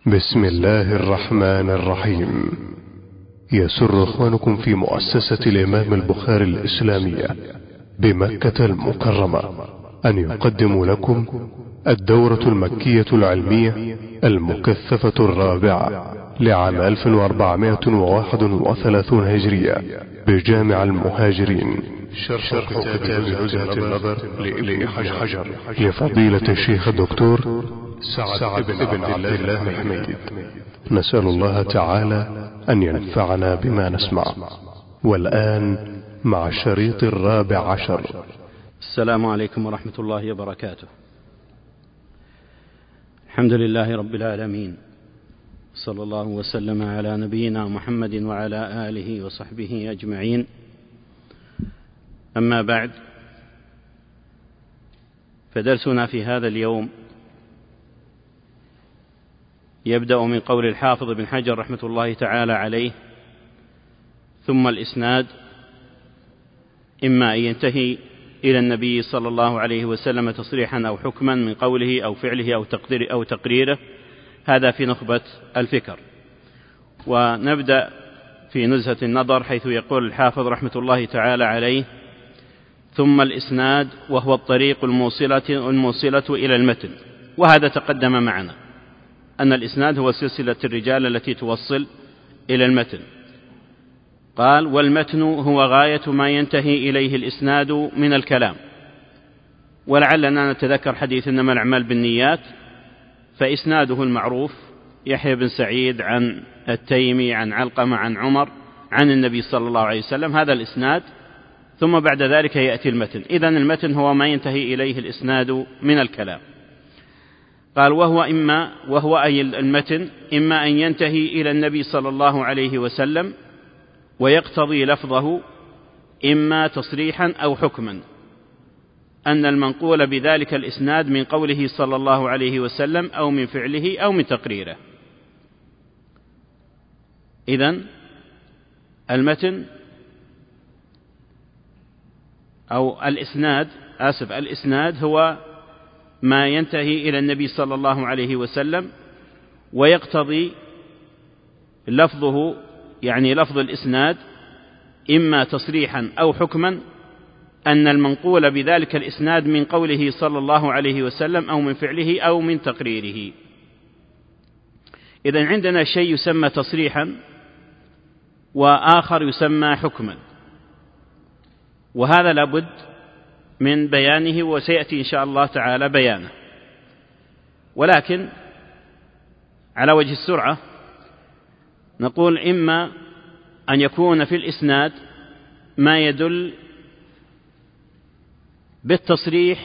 بسم الله الرحمن الرحيم. يسر إخوانكم في مؤسسة الإمام البخاري الإسلامية بمكة المكرمة أن يقدموا لكم الدورة المكية العلمية المكثفة الرابعة لعام 1431 هجرية بجامع المهاجرين، شرح كتاب عزلة النظر لابن حجر لفضيلة الشيخ الدكتور سعد بن عبد الله الحميد. نسأل الله تعالى أن ينفعنا بما نسمع. والآن مع الشريط الرابع عشر. السلام عليكم ورحمة الله وبركاته. الحمد لله رب العالمين، صلى الله وسلم على نبينا محمد وعلى آله وصحبه أجمعين. أما بعد، فدرسنا في هذا اليوم يبدأ من قول الحافظ بن حجر رحمة الله تعالى عليه: ثم الإسناد إما أن ينتهي إلى النبي صلى الله عليه وسلم تصريحا أو حكما من قوله أو فعله أو تقريره. هذا في نخبة الفكر. ونبدأ في نزهة النظر، حيث يقول الحافظ رحمة الله تعالى عليه: ثم الإسناد وهو الطريق الموصلة إلى المتن. وهذا تقدم معنا أن الإسناد هو سلسلة الرجال التي توصل إلى المتن. قال: والمتن هو غاية ما ينتهي إليه الإسناد من الكلام. ولعلنا نتذكر حديث إنما الأعمال بالنيات، فإسناده المعروف يحيى بن سعيد عن التيمي عن علقمة عن عمر عن النبي صلى الله عليه وسلم، هذا الإسناد. ثم بعد ذلك يأتي المتن. إذن المتن هو ما ينتهي إليه الإسناد من الكلام. قال: وهو أي المتن إما أن ينتهي إلى النبي صلى الله عليه وسلم ويقتضي لفظه إما تصريحا أو حكما أن المنقول بذلك الإسناد من قوله صلى الله عليه وسلم أو من فعله أو من تقريره. إذن المتن أو الإسناد هو ما ينتهي إلى النبي صلى الله عليه وسلم ويقتضي لفظه، يعني لفظ الإسناد، إما تصريحا أو حكما أن المنقول بذلك الإسناد من قوله صلى الله عليه وسلم أو من فعله أو من تقريره. إذن عندنا شيء يسمى تصريحا وآخر يسمى حكما، وهذا لابد من بيانه وسيأتي إن شاء الله تعالى بيانه. ولكن على وجه السرعة نقول: إما أن يكون في الإسناد ما يدل بالتصريح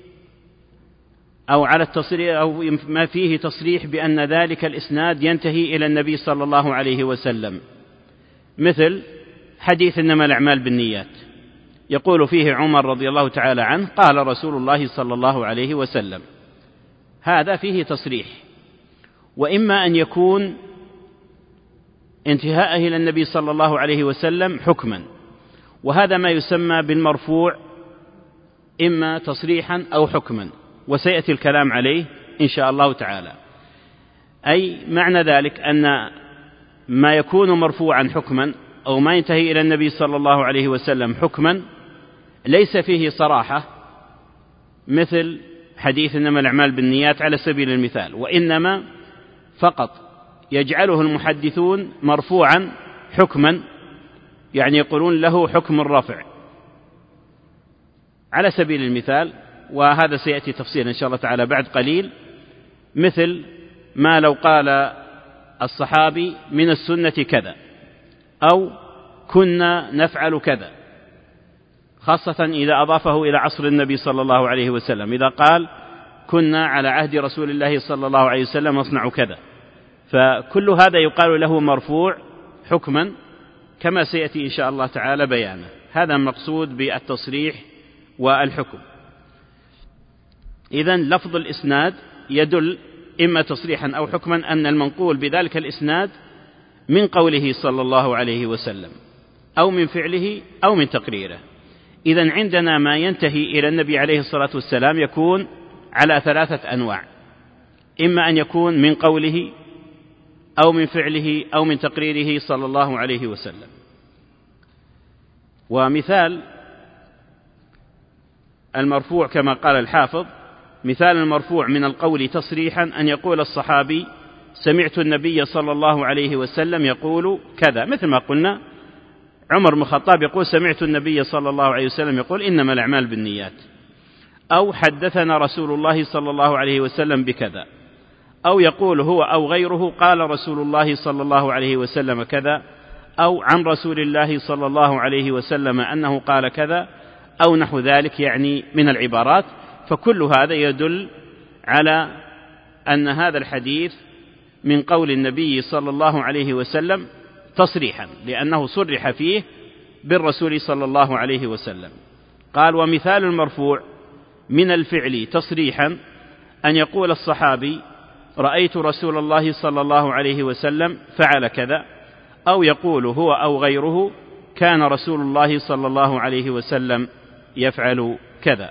أو على التصريح، أو ما فيه تصريح بأن ذلك الإسناد ينتهي إلى النبي صلى الله عليه وسلم، مثل حديث إنما الأعمال بالنيات، يقول فيه عمر رضي الله تعالى عنه: قال رسول الله صلى الله عليه وسلم. هذا فيه تصريح. وإما أن يكون انتهاءه إلى النبي صلى الله عليه وسلم حكما، وهذا ما يسمى بالمرفوع، إما تصريحا أو حكما، وسيأتي الكلام عليه إن شاء الله تعالى. أي معنى ذلك أن ما يكون مرفوعا حكما أو ما ينتهي إلى النبي صلى الله عليه وسلم حكما ليس فيه صراحة، مثل حديث إنما الأعمال بالنيات على سبيل المثال، وإنما فقط يجعله المحدثون مرفوعا حكما، يعني يقولون له حكم الرفع على سبيل المثال. وهذا سيأتي تفصيلا إن شاء الله تعالى بعد قليل، مثل ما لو قال الصحابي: من السنة كذا، أو كنا نفعل كذا، خاصة إذا أضافه إلى عصر النبي صلى الله عليه وسلم. إذا قال: كنا على عهد رسول الله صلى الله عليه وسلم نصنع كذا، فكل هذا يقال له مرفوع حكما، كما سيأتي إن شاء الله تعالى بيانه. هذا المقصود بالتصريح والحكم. إذن لفظ الإسناد يدل إما تصريحا أو حكما أن المنقول بذلك الإسناد من قوله صلى الله عليه وسلم أو من فعله أو من تقريره. إذن عندنا ما ينتهي إلى النبي عليه الصلاة والسلام يكون على ثلاثة أنواع: إما أن يكون من قوله أو من فعله أو من تقريره صلى الله عليه وسلم. ومثال المرفوع كما قال الحافظ: مثال المرفوع من القول تصريحا أن يقول الصحابي: سمعت النبي صلى الله عليه وسلم يقول كذا، مثل ما قلنا عمر بن الخطاب يقول: سمعت النبي صلى الله عليه وسلم يقول إنما الأعمال بالنيات، أو حدثنا رسول الله صلى الله عليه وسلم بكذا، أو يقول هو أو غيره قال رسول الله صلى الله عليه وسلم كذا، أو عن رسول الله صلى الله عليه وسلم أنه قال كذا، أو نحو ذلك، يعني من العبارات. فكل هذا يدل على أن هذا الحديث من قول النبي صلى الله عليه وسلم تصريحا، لأنه صرح فيه بالرسول صلى الله عليه وسلم. قال: ومثال المرفوع من الفعل تصريحا أن يقول الصحابي: رأيت رسول الله صلى الله عليه وسلم فعل كذا، أو يقول هو أو غيره كان رسول الله صلى الله عليه وسلم يفعل كذا.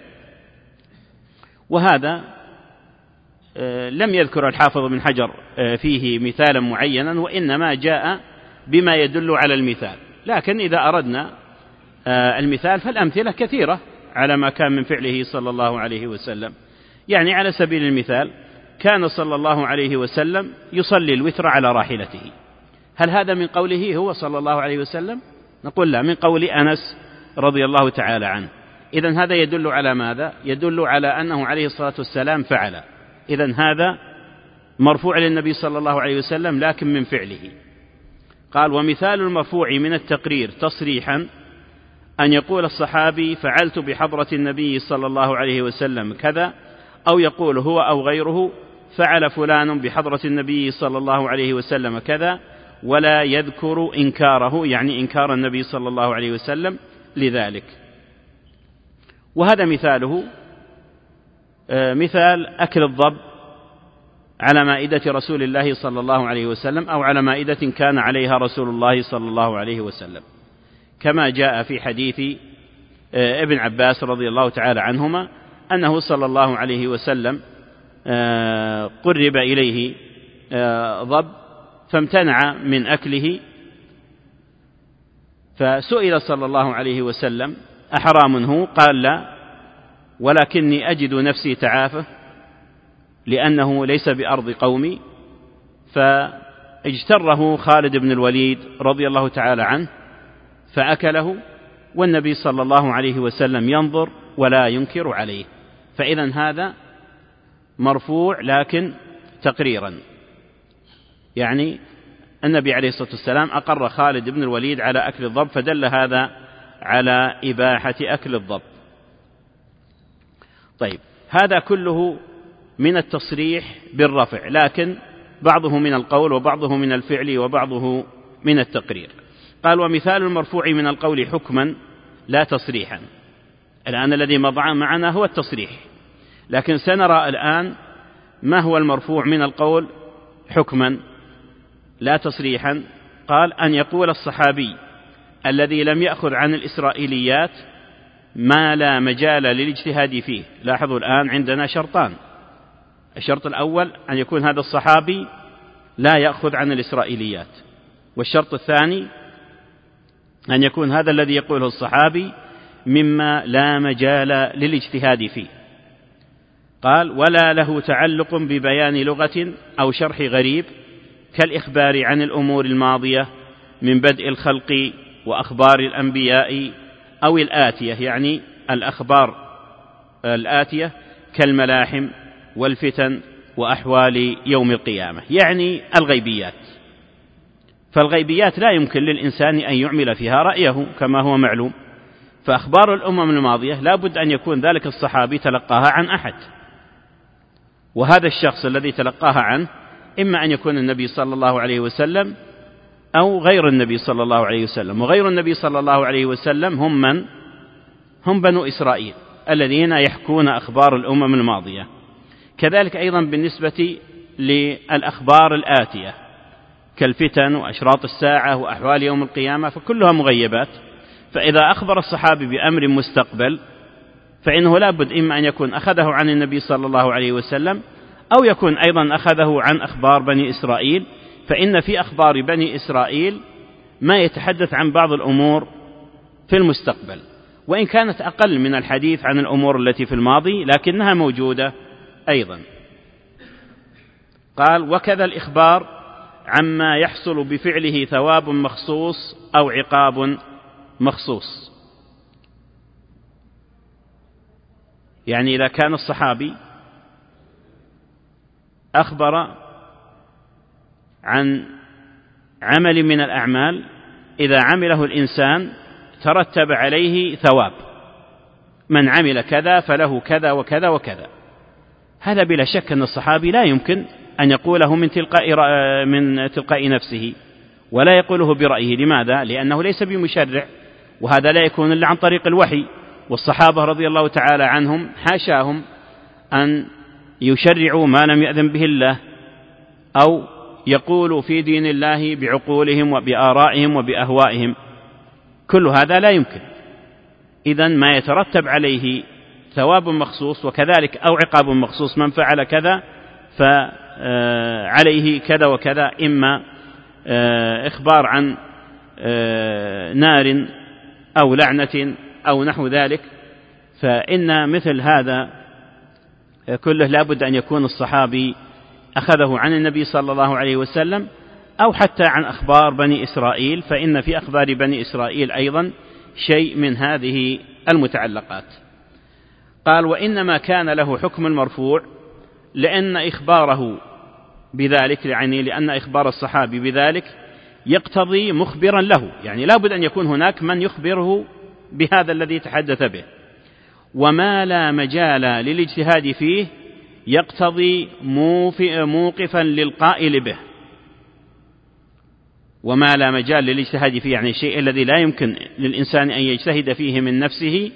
وهذا لم يذكر الحافظ بن حجر فيه مثالا معينا، وإنما جاء بما يدل على المثال. لكن إذا أردنا المثال فالأمثلة كثيرة على ما كان من فعله صلى الله عليه وسلم. يعني على سبيل المثال كان صلى الله عليه وسلم يصلي الوتر على راحلته. هل هذا من قوله هو صلى الله عليه وسلم؟ نقول لا، من قول أنس رضي الله تعالى عنه. إذن هذا يدل على ماذا؟ يدل على أنه عليه الصلاة والسلام فعل. إذن هذا مرفوع للنبي صلى الله عليه وسلم لكن من فعله. قال: ومثال المرفوع من التقرير تصريحا أن يقول الصحابي: فعلت بحضرة النبي صلى الله عليه وسلم كذا، أو يقول هو أو غيره فعل فلان بحضرة النبي صلى الله عليه وسلم كذا، ولا يذكر إنكاره، يعني إنكار النبي صلى الله عليه وسلم لذلك. وهذا مثاله مثال أكل الضب على مائدة رسول الله صلى الله عليه وسلم، أو على مائدة كان عليها رسول الله صلى الله عليه وسلم، كما جاء في حديث ابن عباس رضي الله تعالى عنهما أنه صلى الله عليه وسلم قرب إليه ضب فامتنع من أكله، فسئل صلى الله عليه وسلم: أحرام هو؟ قال: لا، ولكني أجد نفسي تعافى لأنه ليس بأرض قومي. فاجتره خالد بن الوليد رضي الله تعالى عنه فأكله، والنبي صلى الله عليه وسلم ينظر ولا ينكر عليه. فإذا هذا مرفوع لكن تقريرا، يعني النبي عليه الصلاة والسلام أقر خالد بن الوليد على أكل الضب، فدل هذا على إباحة أكل الضب. طيب، هذا كله من التصريح بالرفع، لكن بعضه من القول وبعضه من الفعل وبعضه من التقرير. قال: ومثال المرفوع من القول حكما لا تصريحا. الآن الذي مضى معنا هو التصريح، لكن سنرى الآن ما هو المرفوع من القول حكما لا تصريحا. قال: أن يقول الصحابي الذي لم يأخذ عن الإسرائيليات ما لا مجال للاجتهاد فيه. لاحظوا الآن عندنا شرطان: الشرط الأول أن يكون هذا الصحابي لا يأخذ عن الإسرائيليات، والشرط الثاني أن يكون هذا الذي يقوله الصحابي مما لا مجال للاجتهاد فيه. قال: ولا له تعلق ببيان لغة أو شرح غريب كالإخبار عن الأمور الماضية من بدء الخلق وأخبار الأنبياء، أو الآتية، يعني الأخبار الآتية كالملاحم والفتن وأحوال يوم القيامة، يعني الغيبيات. فالغيبيات لا يمكن للإنسان أن يعمل فيها رأيه كما هو معلوم. فأخبار الأمم الماضية لا بد أن يكون ذلك الصحابي تلقاها عن أحد، وهذا الشخص الذي تلقاها عنه إما أن يكون النبي صلى الله عليه وسلم أو غير النبي صلى الله عليه وسلم. وغير النبي صلى الله عليه وسلم هم من؟ هم بنو إسرائيل الذين يحكون أخبار الأمم الماضية. كذلك أيضا بالنسبة للأخبار الآتية كالفتن وأشراط الساعة وأحوال يوم القيامة، فكلها مغيبات. فإذا أخبر الصحابي بأمر مستقبل فإنه لا بد إما أن يكون أخذه عن النبي صلى الله عليه وسلم، أو يكون أيضا أخذه عن أخبار بني إسرائيل فإن في أخبار بني إسرائيل ما يتحدث عن بعض الأمور في المستقبل، وإن كانت أقل من الحديث عن الأمور التي في الماضي لكنها موجودة أيضا. قال: وكذا الإخبار عما يحصل بفعله ثواب مخصوص أو عقاب مخصوص. يعني إذا كان الصحابي أخبر عن عمل من الأعمال إذا عمله الإنسان ترتب عليه ثواب، من عمل كذا فله كذا وكذا وكذا، هذا بلا شك أن الصحابي لا يمكن أن يقوله من تلقاء نفسه، ولا يقوله برأيه. لماذا؟ لأنه ليس بمشرع، وهذا لا يكون إلا عن طريق الوحي، والصحابة رضي الله تعالى عنهم حاشاهم أن يشرعوا ما لم يأذن به الله، أو يقولوا في دين الله بعقولهم وبآرائهم وبأهوائهم، كل هذا لا يمكن. إذن ما يترتب عليه ثواب مخصوص وكذلك أو عقاب مخصوص، من فعل كذا فعليه كذا وكذا، إما إخبار عن نار أو لعنة أو نحو ذلك، فإن مثل هذا كله لابد أن يكون الصحابي أخذه عن النبي صلى الله عليه وسلم أو حتى عن أخبار بني إسرائيل، فإن في أخبار بني إسرائيل أيضا شيء من هذه المتعلقات. قال: وإنما كان له حكم المرفوع لأن إخباره بذلك، يعني لأن إخبار الصحابي بذلك يقتضي مخبرا له، يعني لا بد أن يكون هناك من يخبره بهذا الذي تحدث به، وما لا مجال للاجتهاد فيه يقتضي موقفا للقائل به. وما لا مجال للاجتهاد فيه يعني الشيء الذي لا يمكن للإنسان أن يجتهد فيه من نفسه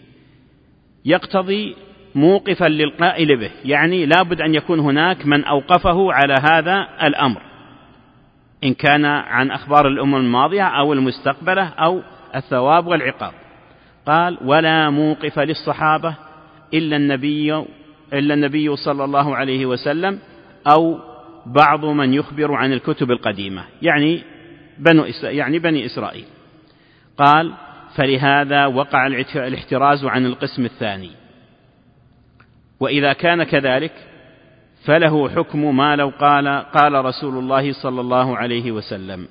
يقتضي موقفا للقائل به، يعني لا بد أن يكون هناك من أوقفه على هذا الأمر، إن كان عن أخبار الأمم الماضية أو المستقبلة أو الثواب والعقاب. قال: ولا موقف للصحابة إلا النبي صلى الله عليه وسلم أو بعض من يخبر عن الكتب القديمة، يعني بني إسرائيل. قال: فلهذا وقع الاحتراز عن القسم الثاني، وإذا كان كذلك فله حكم ما لو قال رسول الله صلى الله عليه وسلم،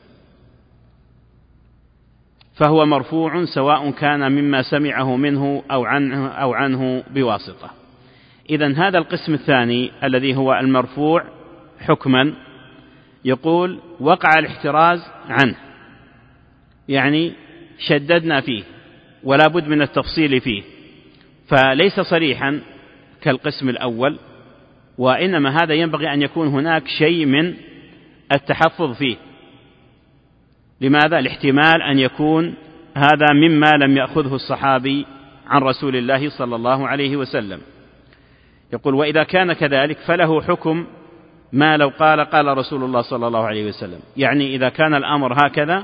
فهو مرفوع سواء كان مما سمعه منه أو عنه بواسطة. إذن هذا القسم الثاني الذي هو المرفوع حكما يقول: وقع الاحتراز عنه، يعني شددنا فيه ولا بد من التفصيل فيه، فليس صريحا كالقسم الأول، وإنما هذا ينبغي أن يكون هناك شيء من التحفظ فيه. لماذا؟ الاحتمال أن يكون هذا مما لم يأخذه الصحابي عن رسول الله صلى الله عليه وسلم. يقول: وإذا كان كذلك فله حكم ما لو قال رسول الله صلى الله عليه وسلم، يعني إذا كان الأمر هكذا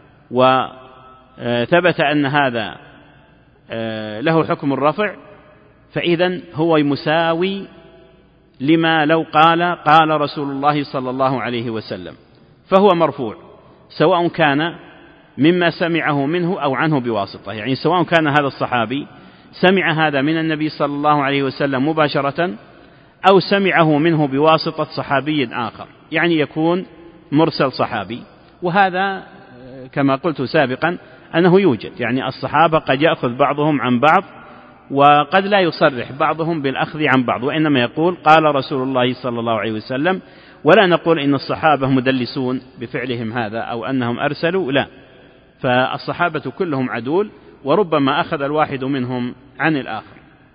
وثبت أن هذا له حكم الرفع، فإذن هو مساوي لما لو قال رسول الله صلى الله عليه وسلم، فهو مرفوع سواء كان مما سمعه منه أو عنه بواسطة، يعني سواء كان هذا الصحابي سمع هذا من النبي صلى الله عليه وسلم مباشرة أو سمعه منه بواسطة صحابي آخر، يعني يكون مرسل صحابي. وهذا كما قلت سابقا أنه يوجد، يعني الصحابة قد يأخذ بعضهم عن بعض، وقد لا يصرح بعضهم بالأخذ عن بعض، وإنما يقول قال رسول الله صلى الله عليه وسلم، ولا نقول إن الصحابة مدلسون بفعلهم هذا أو أنهم أرسلوا، لا، فالصحابة كلهم عدول، وربما أخذ الواحد منهم عن الآخر.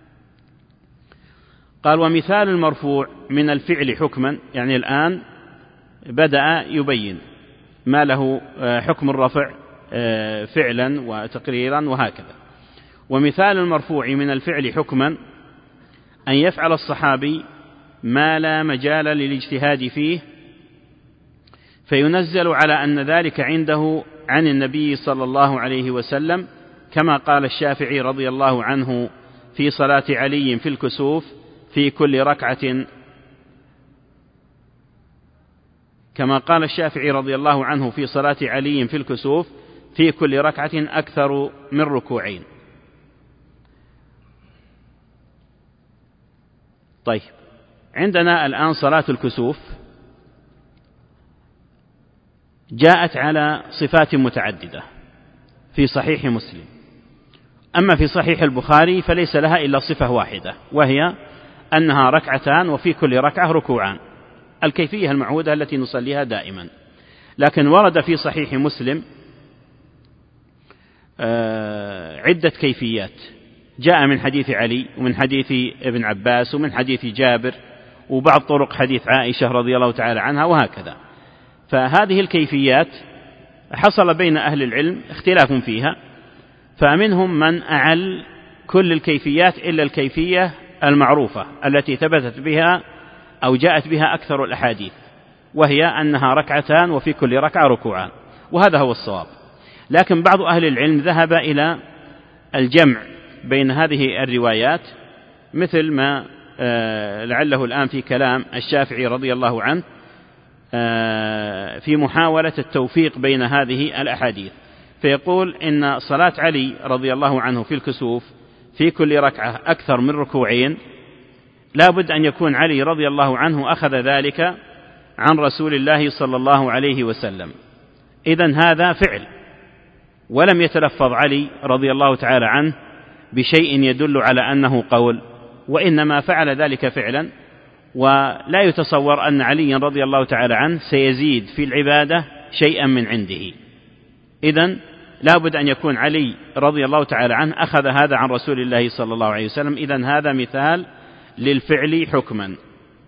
قال: ومثال المرفوع من الفعل حكما، يعني الآن بدأ يبين ما له حكم الرفع فعلا وتقريرا وهكذا. ومثال المرفوع من الفعل حكما أن يفعل الصحابي ما لا مجال للاجتهاد فيه، فينزل على أن ذلك عنده عن النبي صلى الله عليه وسلم، كما قال الشافعي رضي الله عنه في صلاة علي في الكسوف: في كل ركعة كما قال الشافعي رضي الله عنه في صلاة علي في الكسوف: في كل ركعة أكثر من ركوعين. طيب، عندنا الآن صلاة الكسوف جاءت على صفات متعددة في صحيح مسلم، أما في صحيح البخاري فليس لها إلا صفة واحدة، وهي أنها ركعتان وفي كل ركعة ركوعان، الكيفية المعهودة التي نصليها دائما. لكن ورد في صحيح مسلم عدة كيفيات، جاء من حديث علي ومن حديث ابن عباس ومن حديث جابر وبعض طرق حديث عائشة رضي الله تعالى عنها وهكذا. فهذه الكيفيات حصل بين أهل العلم اختلاف فيها، فمنهم من أعل كل الكيفيات إلا الكيفية المعروفة التي ثبتت بها أو جاءت بها أكثر الأحاديث، وهي أنها ركعتان وفي كل ركعة ركوعان، وهذا هو الصواب. لكن بعض أهل العلم ذهب إلى الجمع بين هذه الروايات، مثل ما لعله الآن في كلام الشافعي رضي الله عنه في محاولة التوفيق بين هذه الأحاديث، فيقول إن صلاة علي رضي الله عنه في الكسوف في كل ركعة أكثر من ركوعين، لا بد أن يكون علي رضي الله عنه أخذ ذلك عن رسول الله صلى الله عليه وسلم. إذن هذا فعل، ولم يتلفظ علي رضي الله تعالى عنه بشيء يدل على أنه قول، وإنما فعل ذلك فعلا، ولا يتصور أن علي رضي الله تعالى عنه سيزيد في العبادة شيئا من عنده. إذن لا بد أن يكون علي رضي الله تعالى عنه أخذ هذا عن رسول الله صلى الله عليه وسلم. إذن هذا مثال للفعل حكما.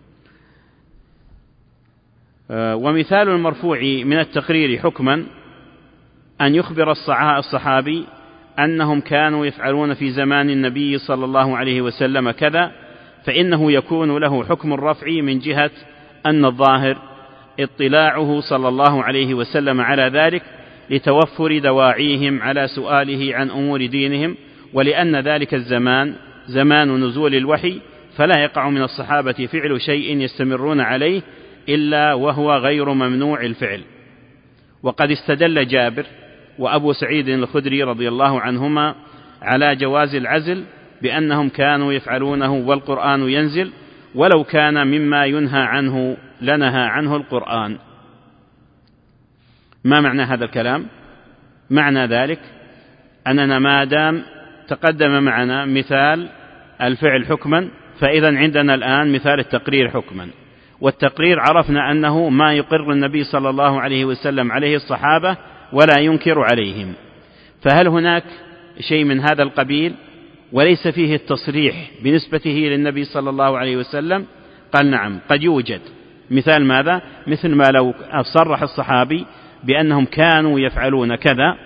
ومثال المرفوع من التقرير حكما أن يخبر الصحابي أنهم كانوا يفعلون في زمان النبي صلى الله عليه وسلم كذا، فإنه يكون له حكم الرفع من جهة أن الظاهر اطلاعه صلى الله عليه وسلم على ذلك لتوفر دواعيهم على سؤاله عن أمور دينهم، ولأن ذلك الزمان زمان نزول الوحي، فلا يقع من الصحابة فعل شيء يستمرون عليه إلا وهو غير ممنوع الفعل. وقد استدل جابر وأبو سعيد الخدري رضي الله عنهما على جواز العزل بأنهم كانوا يفعلونه والقرآن ينزل، ولو كان مما ينهى عنه لنهى عنه القرآن. ما معنى هذا الكلام؟ معنى ذلك أننا ما دام تقدم معنا مثال الفعل حكما، فإذا عندنا الآن مثال التقرير حكما. والتقرير عرفنا أنه ما يقر النبي صلى الله عليه وسلم عليه الصحابة ولا ينكر عليهم. فهل هناك شيء من هذا القبيل وليس فيه التصريح بنسبته للنبي صلى الله عليه وسلم؟ قال نعم، قد يوجد. مثال ماذا؟ مثل ما لو صرح الصحابي بأنهم كانوا يفعلون كذا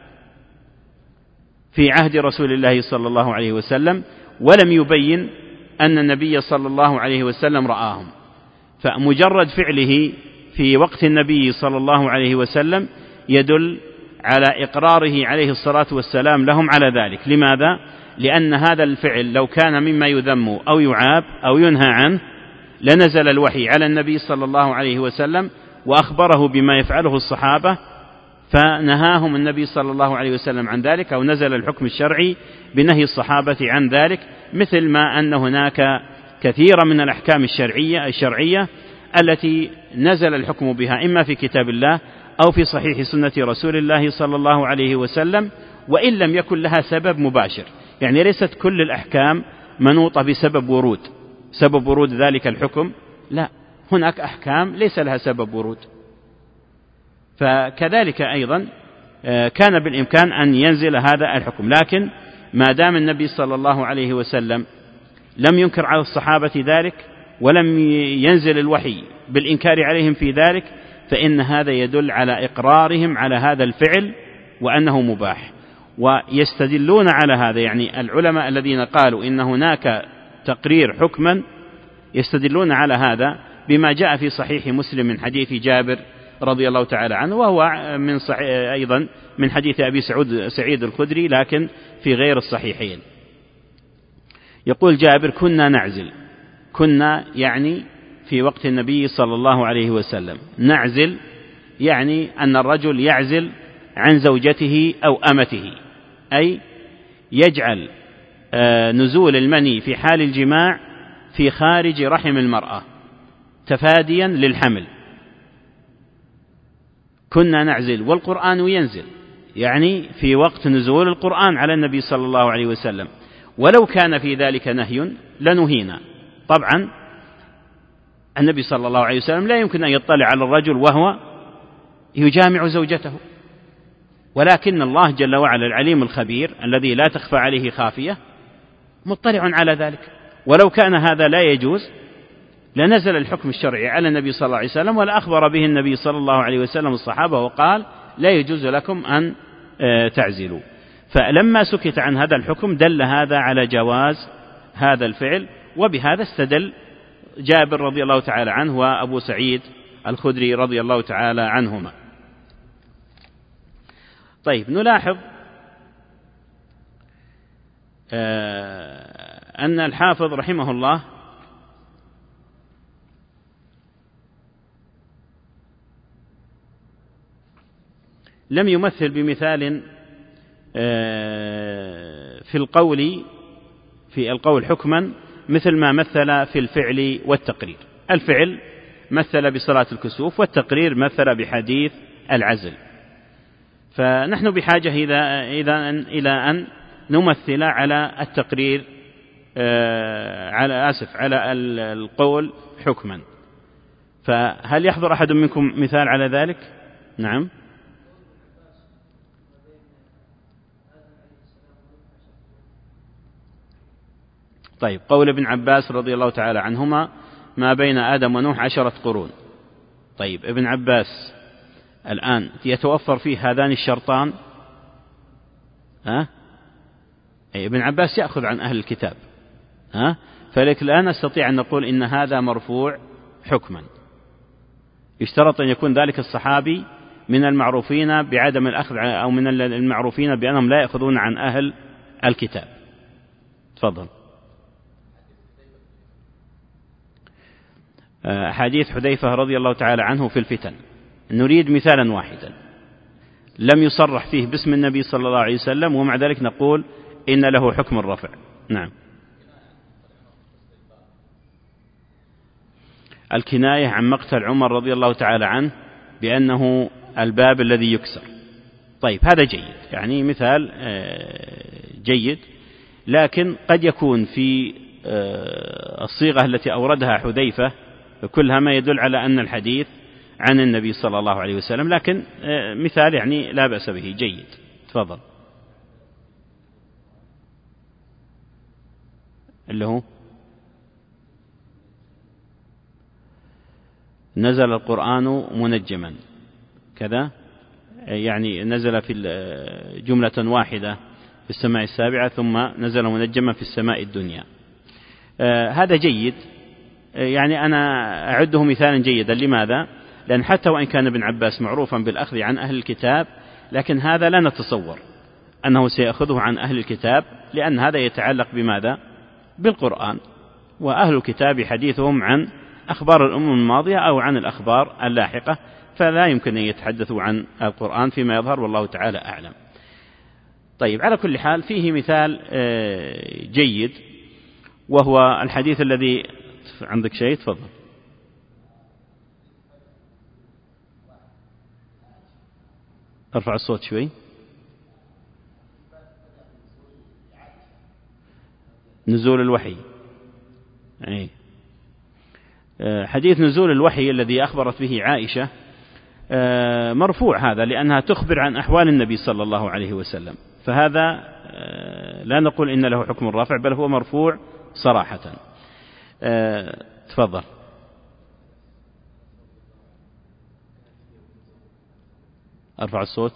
في عهد رسول الله صلى الله عليه وسلم، ولم يبين أن النبي صلى الله عليه وسلم رآهم، فمجرد فعله في وقت النبي صلى الله عليه وسلم يدل على إقراره عليه الصلاة والسلام لهم على ذلك. لماذا؟ لأن هذا الفعل لو كان مما يذم أو يعاب أو ينهى عنه لنزل الوحي على النبي صلى الله عليه وسلم وأخبره بما يفعله الصحابة، فنهاهم النبي صلى الله عليه وسلم عن ذلك، أو نزل الحكم الشرعي بنهي الصحابة عن ذلك، مثل ما أن هناك كثيرا من الأحكام الشرعية التي نزل الحكم بها إما في كتاب الله أو في صحيح سنة رسول الله صلى الله عليه وسلم، وإن لم يكن لها سبب مباشر. يعني ليست كل الأحكام منوطة بسبب ورود ذلك الحكم، لا، هناك أحكام ليس لها سبب ورود. فكذلك أيضا كان بالإمكان أن ينزل هذا الحكم، لكن ما دام النبي صلى الله عليه وسلم لم ينكر على الصحابة ذلك ولم ينزل الوحي بالإنكار عليهم في ذلك، فإن هذا يدل على إقرارهم على هذا الفعل وأنه مباح. ويستدلون على هذا، يعني العلماء الذين قالوا إن هناك تقرير حكما يستدلون على هذا بما جاء في صحيح مسلم من حديث جابر رضي الله تعالى عنه، وهو من أيضا من حديث أبي سعيد الخدري لكن في غير الصحيحين. يقول جابر: كنا نعزل، كنا يعني في وقت النبي صلى الله عليه وسلم. نعزل يعني أن الرجل يعزل عن زوجته أو أمته، أي يجعل نزول المني في حال الجماع في خارج رحم المرأة تفاديا للحمل. كنا نعزل والقرآن ينزل، يعني في وقت نزول القرآن على النبي صلى الله عليه وسلم، ولو كان في ذلك نهي لنهينا. طبعا النبي صلى الله عليه وسلم لا يمكن أن يطلع على الرجل وهو يجامع زوجته، ولكن الله جل وعلا العليم الخبير الذي لا تخفى عليه خافية مطلع على ذلك. ولو كان هذا لا يجوز لنزل الحكم الشرعي على النبي صلى الله عليه وسلم، ولا أخبر به النبي صلى الله عليه وسلم الصحابة وقال لا يجوز لكم أن تعزلوا. فلما سكت عن هذا الحكم دل هذا على جواز هذا الفعل، وبهذا استدل جابر رضي الله تعالى عنه وأبو سعيد الخدري رضي الله تعالى عنهما. طيب، نلاحظ أن الحافظ رحمه الله لم يمثل بمثال في القول حكما مثل ما مثل في الفعل والتقرير. الفعل مثل بصلاة الكسوف، والتقرير مثل بحديث العزل. فنحن بحاجة إلى أن نمثل على التقرير على القول حكما. فهل يحضر أحد منكم مثال على ذلك؟ نعم. طيب، قول ابن عباس رضي الله تعالى عنهما ما بين آدم ونوح 10 قرون. طيب، ابن عباس الآن يتوفر فيه هذان الشرطان؟ ابن عباس يأخذ عن أهل الكتاب، فلكن لا نستطيع أن نقول إن هذا مرفوع حكما. يشترط أن يكون ذلك الصحابي من المعروفين بعدم الأخذ، أو من المعروفين بأنهم لا يأخذون عن أهل الكتاب. تفضل. حديث حذيفة رضي الله تعالى عنه في الفتن، نريد مثالا واحدا لم يصرح فيه باسم النبي صلى الله عليه وسلم ومع ذلك نقول إن له حكم الرفع. نعم. الكناية عن مقتل عمر رضي الله تعالى عنه بأنه الباب الذي يكسر. طيب، هذا جيد، يعني مثال جيد، لكن قد يكون في الصيغة التي أوردها حذيفة كلها ما يدل على أن الحديث عن النبي صلى الله عليه وسلم، لكن مثال يعني لا بأس به، جيد. تفضل. اللي هو نزل القرآن منجما كذا، يعني نزل في جملة واحدة في السماء السابعة ثم نزل منجما في السماء الدنيا. هذا جيد، يعني أنا أعده مثالا جيدا. لماذا؟ لأن حتى وإن كان ابن عباس معروفا بالأخذ عن أهل الكتاب، لكن هذا لا نتصور أنه سيأخذه عن أهل الكتاب، لأن هذا يتعلق بماذا؟ بالقرآن، وأهل الكتاب حديثهم عن أخبار الأمم الماضية أو عن الأخبار اللاحقة، فلا يمكن أن يتحدثوا عن القرآن فيما يظهر، والله تعالى أعلم. طيب، على كل حال فيه مثال جيد، وهو الحديث الذي عندك شيء؟ تفضل. ارفع الصوت شوي. نزول الوحي، حديث نزول الوحي الذي أخبرت به عائشة مرفوع هذا، لأنها تخبر عن أحوال النبي صلى الله عليه وسلم، فهذا لا نقول إن له حكم الرفع، بل هو مرفوع صراحة. تفضل. أرفع الصوت.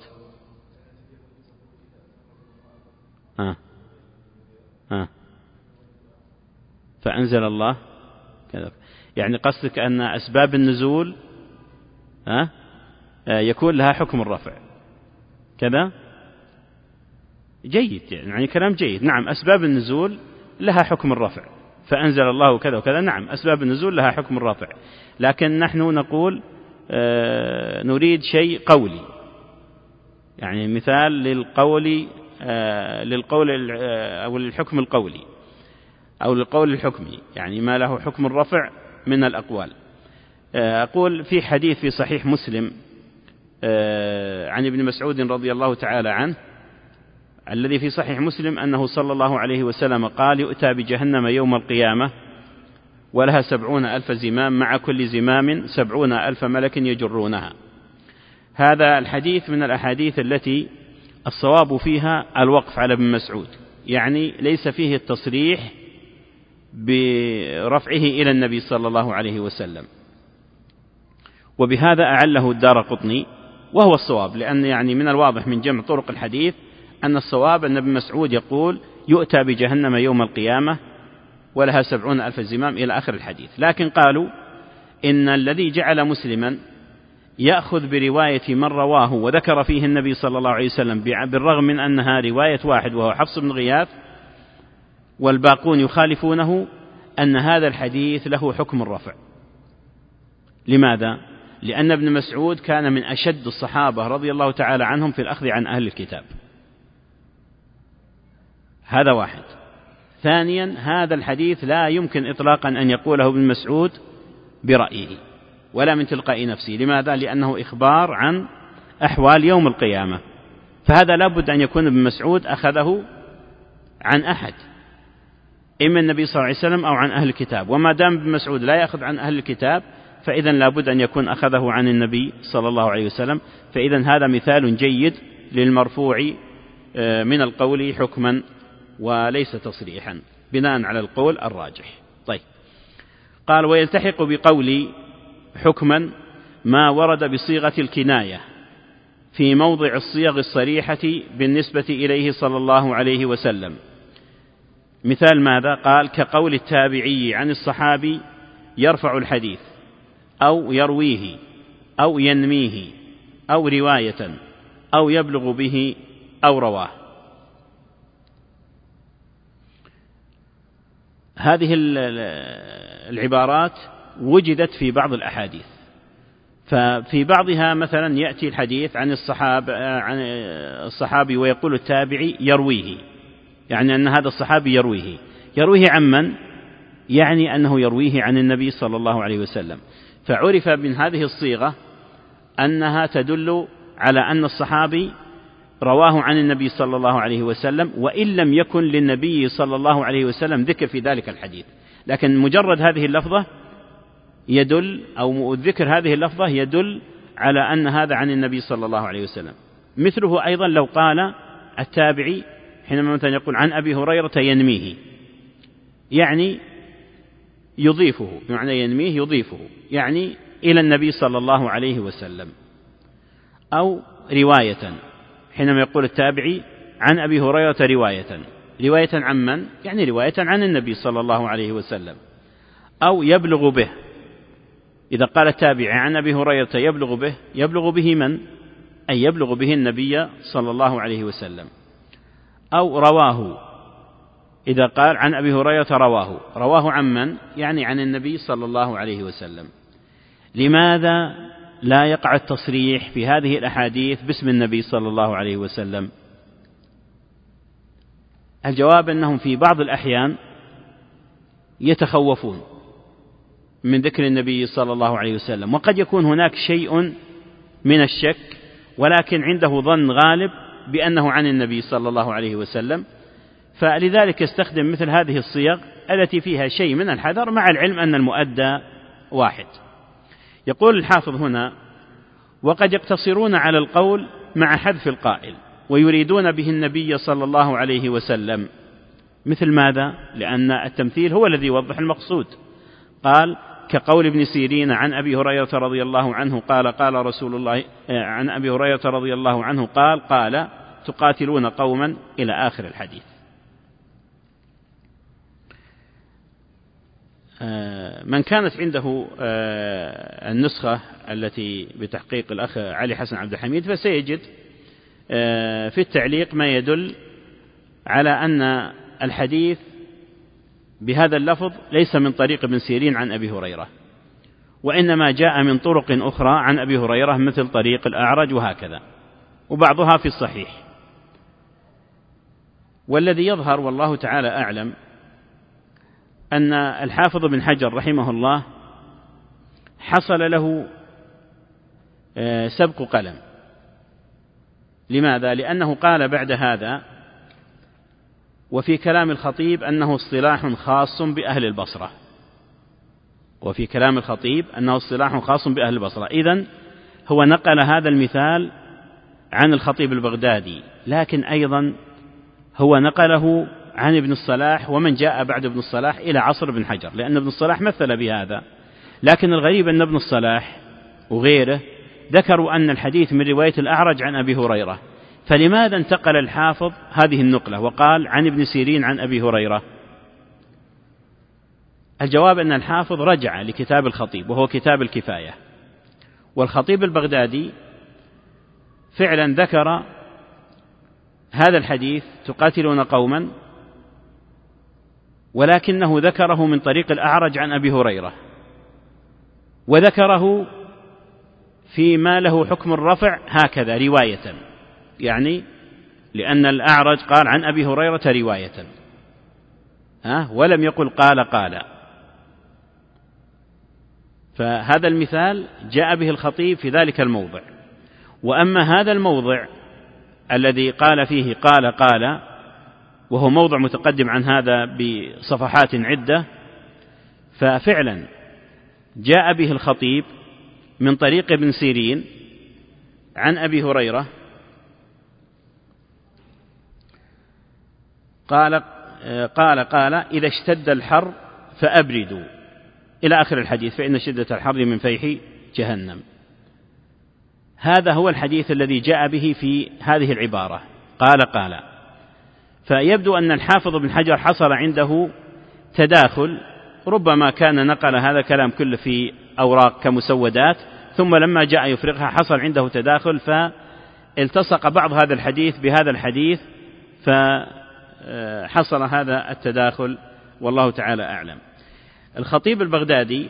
فأنزل الله كذا، يعني قصدك أن أسباب النزول يكون لها حكم الرفع كذا؟ جيد، يعني كلام جيد. نعم، أسباب النزول لها حكم الرفع، فأنزل الله كذا وكذا، نعم أسباب النزول لها حكم الرفع، لكن نحن نقول نريد شيء قولي، يعني مثال للقول أو للحكم القولي أو للقول الحكمي، يعني ما له حكم الرفع من الأقوال. أقول في حديث في صحيح مسلم عن ابن مسعود رضي الله تعالى عنه، الذي في صحيح مسلم أنه صلى الله عليه وسلم قال: يؤتى بجهنم يوم القيامة ولها 70,000 زمام، مع كل زمام 70,000 ملك يجرونها. هذا الحديث من الأحاديث التي الصواب فيها الوقف على ابن مسعود، يعني ليس فيه التصريح برفعه إلى النبي صلى الله عليه وسلم، وبهذا أعله الدارقطني، وهو الصواب، لأن يعني من الواضح من جمع طرق الحديث أن الصواب أن ابن مسعود يقول: يؤتى بجهنم يوم القيامة ولها 70,000 زمام إلى آخر الحديث. لكن قالوا إن الذي جعل مسلما يأخذ برواية من رواه وذكر فيه النبي صلى الله عليه وسلم، بالرغم من أنها رواية واحد وهو حفص بن غياث والباقون يخالفونه، أن هذا الحديث له حكم الرفع. لماذا؟ لأن ابن مسعود كان من أشد الصحابة رضي الله تعالى عنهم في الأخذ عن أهل الكتاب، هذا واحد. ثانيا، هذا الحديث لا يمكن إطلاقا أن يقوله ابن مسعود برأيه ولا من تلقاء نفسه. لماذا؟ لأنه إخبار عن أحوال يوم القيامة، فهذا لابد أن يكون ابن مسعود أخذه عن أحد، إما النبي صلى الله عليه وسلم أو عن أهل الكتاب، وما دام ابن مسعود لا يأخذ عن أهل الكتاب فإذا لابد أن يكون أخذه عن النبي صلى الله عليه وسلم. فإذا هذا مثال جيد للمرفوع من القول حكما وليس تصريحا، بناء على القول الراجح. طيب، قال: ويلتحق بقولي حكما ما ورد بصيغة الكناية في موضع الصيغ الصريحة بالنسبة إليه صلى الله عليه وسلم. مثال ماذا؟ قال: كقول التابعي عن الصحابي يرفع الحديث أو يرويه أو ينميه أو رواية أو يبلغ به أو رواه. هذه العبارات وجدت في بعض الأحاديث، ففي بعضها مثلا يأتي الحديث عن الصحابي ويقول التابعي يرويه، يعني أن هذا الصحابي يرويه عن من؟ يعني أنه يرويه عن النبي صلى الله عليه وسلم. فعرف من هذه الصيغة أنها تدل على أن الصحابي رواه عن النبي صلى الله عليه وسلم، وإن لم يكن للنبي صلى الله عليه وسلم ذكر في ذلك الحديث، لكن مجرد هذه اللفظة يدل، أو ذكر هذه اللفظة يدل على أن هذا عن النبي صلى الله عليه وسلم. مثله أيضا لو قال التابعي حينما مثلا يقول عن أبي هريرة ينميه، يعني يضيفه، بمعنى ينميه يضيفه، يعني إلى النبي صلى الله عليه وسلم. أو رواية، حينما يقول التابعي عن أبي هريرة رواية عن من؟ يعني رواية عن النبي صلى الله عليه وسلم. أو يبلغ به، إذا قال التابعي عن أبي هريرة يبلغ به من؟ أي يبلغ به النبي صلى الله عليه وسلم. أو رواه، إذا قال عن أبي هريرة رواه عن من؟ يعني عن النبي صلى الله عليه وسلم. لماذا لا يقع التصريح في هذه الأحاديث باسم النبي صلى الله عليه وسلم؟ الجواب أنهم في بعض الأحيان يتخوفون من ذكر النبي صلى الله عليه وسلم، وقد يكون هناك شيء من الشك، ولكن عنده ظن غالب بأنه عن النبي صلى الله عليه وسلم، فلذلك يستخدم مثل هذه الصيغ التي فيها شيء من الحذر، مع العلم أن المؤدى واحد. يقول الحافظ هنا: وقد يقتصرون على القول مع حذف القائل ويريدون به النبي صلى الله عليه وسلم. مثل ماذا؟ لأن التمثيل هو الذي يوضح المقصود. قال: كقول ابن سيرين عن أبي هريرة رضي الله عنه قال رسول الله، عن أبي هريرة رضي الله عنه قال تقاتلون قوما إلى آخر الحديث. من كانت عنده النسخة التي بتحقيق الأخ علي حسن عبد الحميد فسيجد في التعليق ما يدل على أن الحديث بهذا اللفظ ليس من طريق ابن سيرين عن أبي هريرة، وإنما جاء من طرق أخرى عن أبي هريرة مثل طريق الأعرج وهكذا، وبعضها في الصحيح. والذي يظهر والله تعالى أعلم أن الحافظ بن حجر رحمه الله حصل له سبق قلم. لماذا؟ لأنه قال بعد هذا: وفي كلام الخطيب أنه اصطلاح خاص بأهل البصرة. وفي كلام الخطيب أنه اصطلاح خاص بأهل البصرة. إذن هو نقل هذا المثال عن الخطيب البغدادي، لكن أيضا هو نقله عن ابن الصلاح ومن جاء بعد ابن الصلاح إلى عصر ابن حجر، لأن ابن الصلاح مثل بهذا. لكن الغريب أن ابن الصلاح وغيره ذكروا أن الحديث من رواية الأعرج عن أبي هريرة، فلماذا انتقل الحافظ هذه النقلة وقال عن ابن سيرين عن أبي هريرة؟ الجواب أن الحافظ رجع لكتاب الخطيب وهو كتاب الكفاية، والخطيب البغدادي فعلا ذكر هذا الحديث: تقاتلون قوما، ولكنه ذكره من طريق الأعرج عن أبي هريرة، وذكره فيما له حكم الرفع هكذا رواية، يعني لأن الأعرج قال عن أبي هريرة رواية، ولم يقل قال. فهذا المثال جاء به الخطيب في ذلك الموضع. وأما هذا الموضع الذي قال فيه قال وهو موضع متقدم عن هذا بصفحات عدة، ففعلا جاء به الخطيب من طريق ابن سيرين عن أبي هريرة قال إذا اشتد الحر فأبردوا إلى آخر الحديث، فإن شدة الحر من فيح جهنم. هذا هو الحديث الذي جاء به في هذه العبارة قال. فيبدو أن الحافظ بن حجر حصل عنده تداخل، ربما كان نقل هذا الكلام كله في أوراق كمسودات، ثم لما جاء يفرغها حصل عنده تداخل، فالتصق بعض هذا الحديث بهذا الحديث، فحصل هذا التداخل، والله تعالى أعلم. الخطيب البغدادي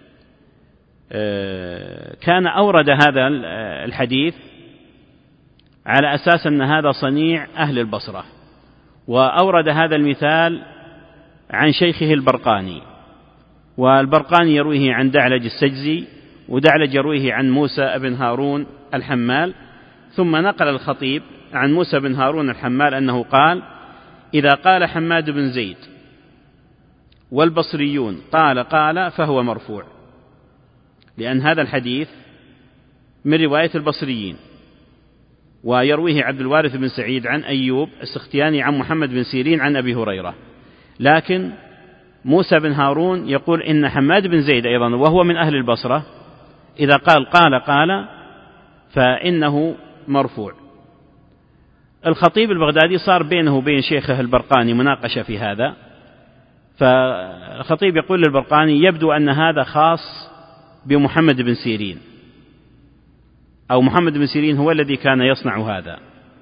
كان أورد هذا الحديث على أساس أن هذا صنيع أهل البصرة، وأورد هذا المثال عن شيخه البرقاني، والبرقاني يرويه عن دعلج السجزي، ودعلج يرويه عن موسى بن هارون الحمال. ثم نقل الخطيب عن موسى بن هارون الحمال أنه قال: إذا قال حماد بن زيد والبصريون قال فهو مرفوع، لأن هذا الحديث من رواية البصريين، ويرويه عبد الوارث بن سعيد عن أيوب السختياني عن محمد بن سيرين عن أبي هريرة. لكن موسى بن هارون يقول إن حماد بن زيد أيضا وهو من أهل البصرة إذا قال فإنه مرفوع. الخطيب البغدادي صار بينه وبين شيخه البرقاني مناقشة في هذا، فالخطيب يقول للبرقاني: يبدو أن هذا خاص بمحمد بن سيرين، أو محمد بن سيرين هو الذي كان يصنع هذا.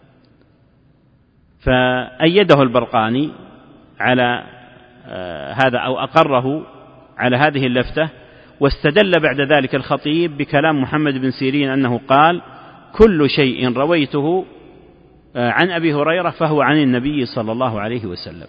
فأيده البرقاني على هذا، أو أقره على هذه اللفتة، واستدل بعد ذلك الخطيب بكلام محمد بن سيرين أنه قال: كل شيء رويته عن أبي هريرة فهو عن النبي صلى الله عليه وسلم.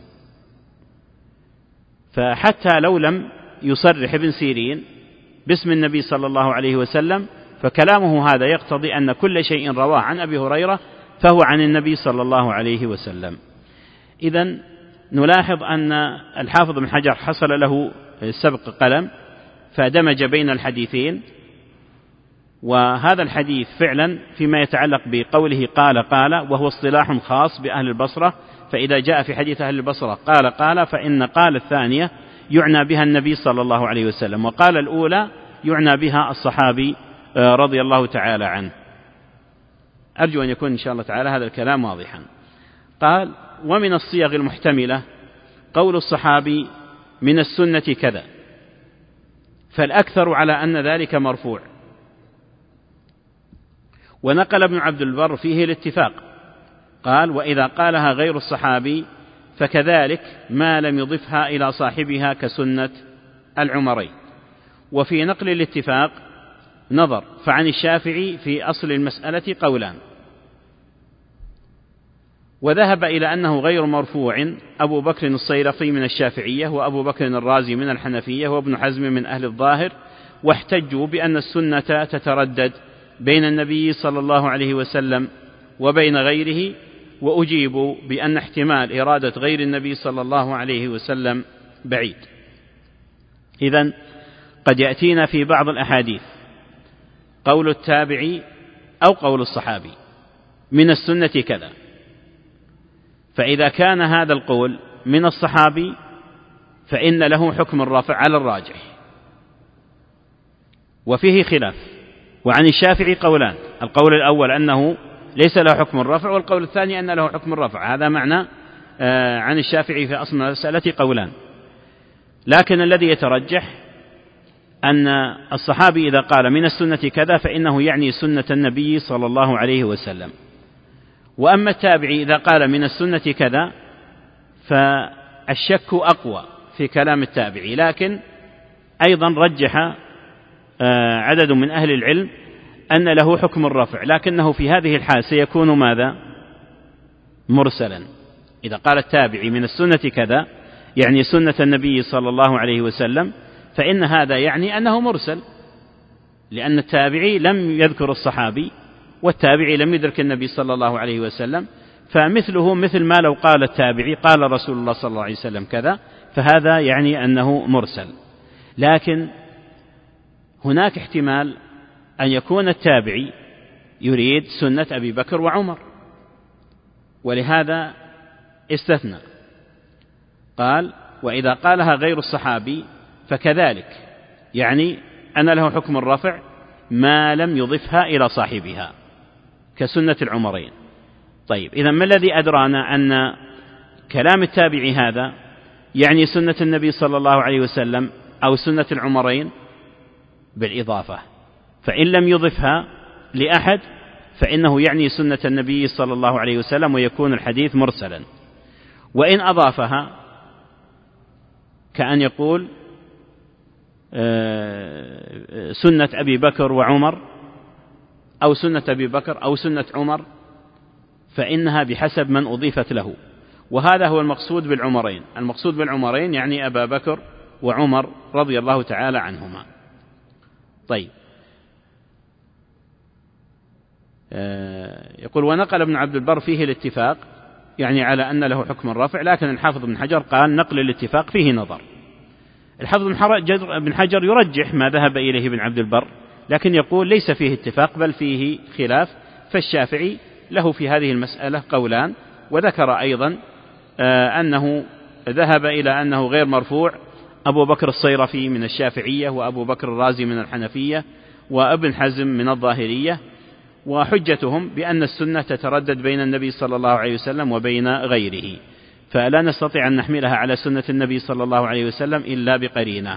فحتى لو لم يصرح ابن سيرين باسم النبي صلى الله عليه وسلم، فكلامه هذا يقتضي أن كل شيء رواه عن أبي هريرة فهو عن النبي صلى الله عليه وسلم. إذن نلاحظ أن الحافظ بن حجر حصل له سبق قلم، فدمج بين الحديثين. وهذا الحديث فعلا فيما يتعلق بقوله قال وهو اصطلاح خاص بأهل البصرة، فإذا جاء في حديث أهل البصرة قال فإن قال الثانية يعنى بها النبي صلى الله عليه وسلم، وقال الأولى يعنى بها الصحابي رضي الله تعالى عنه. أرجو أن يكون إن شاء الله تعالى هذا الكلام واضحا. قال: ومن الصيغ المحتملة قول الصحابي من السنة كذا، فالأكثر على أن ذلك مرفوع. ونقل ابن عبد البر فيه الاتفاق، قال: وإذا قالها غير الصحابي فكذلك ما لم يضفها إلى صاحبها كسنة العمرين. وفي نقل الاتفاق نظر، فعن الشافعي في أصل المسألة قولان، وذهب إلى أنه غير مرفوع أبو بكر الصيرفي من الشافعية، وأبو بكر الرازي من الحنفية، وابن حزم من أهل الظاهر، واحتجوا بأن السنة تتردد بين النبي صلى الله عليه وسلم وبين غيره، وأجيبوا بأن احتمال إرادة غير النبي صلى الله عليه وسلم بعيد. إذن قد يأتينا في بعض الأحاديث قول التابعي أو قول الصحابي من السنة كذا، فإذا كان هذا القول من الصحابي فإن له حكم الرفع على الراجح، وفيه خلاف. وعن الشافعي قولان، القول الأول أنه ليس له حكم الرفع، والقول الثاني أن له حكم الرفع. هذا معنى عن الشافعي في أصل المسألة قولان، لكن الذي يترجح أن الصحابي إذا قال من السنة كذا فإنه يعني سنة النبي صلى الله عليه وسلم، وأما التابعي إذا قال من السنة كذا فالشك أقوى في كلام التابعي، لكن أيضا رجح عدد من أهل العلم أن له حكم الرفع، لكنه في هذه الحال سيكون ماذا؟ مرسلا. إذا قال التابعي من السنة كذا يعني سنة النبي صلى الله عليه وسلم، فإن هذا يعني أنه مرسل، لأن التابعي لم يذكر الصحابي، والتابعي لم يدرك النبي صلى الله عليه وسلم، فمثله مثل ما لو قال التابعي قال رسول الله صلى الله عليه وسلم كذا، فهذا يعني أنه مرسل. لكن هناك احتمال أن يكون التابعي يريد سنة أبي بكر وعمر، ولهذا استثنى، قال وإذا قالها غير الصحابي فكذلك يعني أن له حكم الرفع ما لم يضفها إلى صاحبها كسنة العمرين. طيب، إذا ما الذي أدرانا أن كلام التابعي هذا يعني سنة النبي صلى الله عليه وسلم أو سنة العمرين؟ بالإضافة، فإن لم يضفها لأحد فإنه يعني سنة النبي صلى الله عليه وسلم ويكون الحديث مرسلا. وإن أضافها كأن يقول سنة أبي بكر وعمر أو سنة أبي بكر أو سنة عمر، فإنها بحسب من أضيفت له، وهذا هو المقصود بالعمرين. المقصود بالعمرين يعني أبا بكر وعمر رضي الله تعالى عنهما. طيب، يقول ونقل ابن عبد البر فيه الاتفاق يعني على أن له حكم الرفع، لكن الحافظ بن حجر قال نقل الاتفاق فيه نظر. الحافظ بن حجر يرجح ما ذهب إليه ابن عبد البر، لكن يقول ليس فيه اتفاق بل فيه خلاف، فالشافعي له في هذه المسألة قولان، وذكر أيضا أنه ذهب إلى أنه غير مرفوع أبو بكر الصيرفي من الشافعية، وأبو بكر الرازي من الحنفية، وابن حزم من الظاهرية، وحجتهم بأن السنة تتردد بين النبي صلى الله عليه وسلم وبين غيره، فلا نستطيع أن نحملها على سنة النبي صلى الله عليه وسلم إلا بقرينة.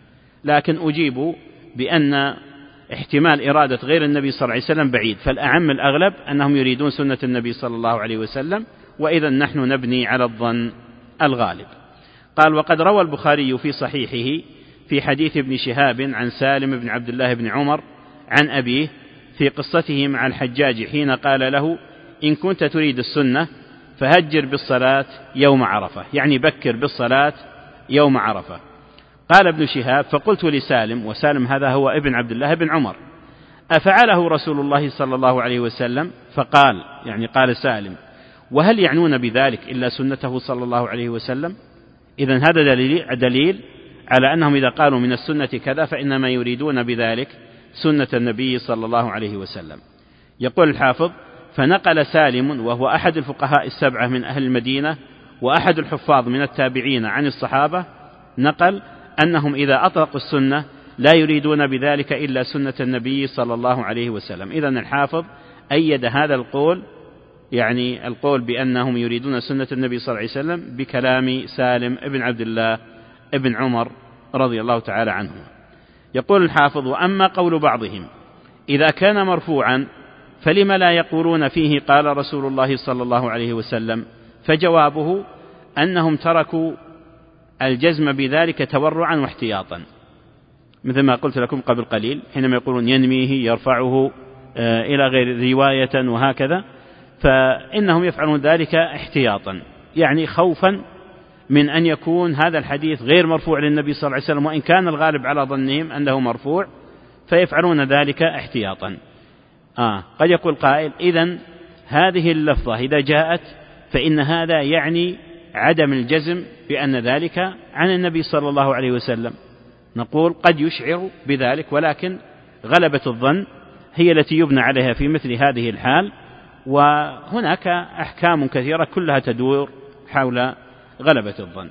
لكن أجيب بأن احتمال إرادة غير النبي صلى الله عليه وسلم بعيد، فالأعم الأغلب أنهم يريدون سنة النبي صلى الله عليه وسلم، وإذا نحن نبني على الظن الغالب. قال وقد روى البخاري في صحيحه في حديث ابن شهاب عن سالم بن عبد الله بن عمر عن أبيه في قصته مع الحجاج حين قال له إن كنت تريد السنة فهجر بالصلاة يوم عرفة، يعني بكر بالصلاة يوم عرفة. قال ابن شهاب فقلت لسالم، وسالم هذا هو ابن عبد الله بن عمر، أفعله رسول الله صلى الله عليه وسلم؟ فقال يعني قال سالم وهل يعنون بذلك إلا سنته صلى الله عليه وسلم؟ إذن هذا دليل على أنهم إذا قالوا من السنة كذا فإنما يريدون بذلك سنة النبي صلى الله عليه وسلم. يقول الحافظ فنقل سالم وهو أحد الفقهاء السبعة من أهل المدينة وأحد الحفاظ من التابعين عن الصحابة، نقل أنهم إذا أطلقوا السنة لا يريدون بذلك إلا سنة النبي صلى الله عليه وسلم. إذن الحافظ أيد هذا القول، يعني القول بأنهم يريدون سنة النبي صلى الله عليه وسلم، بكلام سالم ابن عبد الله ابن عمر رضي الله تعالى عنه. يقول الحافظ وأما قول بعضهم إذا كان مرفوعا فلم لا يقولون فيه قال رسول الله صلى الله عليه وسلم؟ فجوابه أنهم تركوا الجزم بذلك تورعا واحتياطا، مثل ما قلت لكم قبل قليل حينما يقولون ينميه يرفعه إلى غير رواية وهكذا، فإنهم يفعلون ذلك احتياطا، يعني خوفا من أن يكون هذا الحديث غير مرفوع للنبي صلى الله عليه وسلم، وإن كان الغالب على ظنهم أنه مرفوع، فيفعلون ذلك احتياطا. قد يقول قائل إذن هذه اللفظة إذا جاءت فإن هذا يعني عدم الجزم بأن ذلك عن النبي صلى الله عليه وسلم. نقول قد يشعر بذلك، ولكن غلبة الظن هي التي يبنى عليها في مثل هذه الحال، وهناك أحكام كثيرة كلها تدور حول غلبة الظن.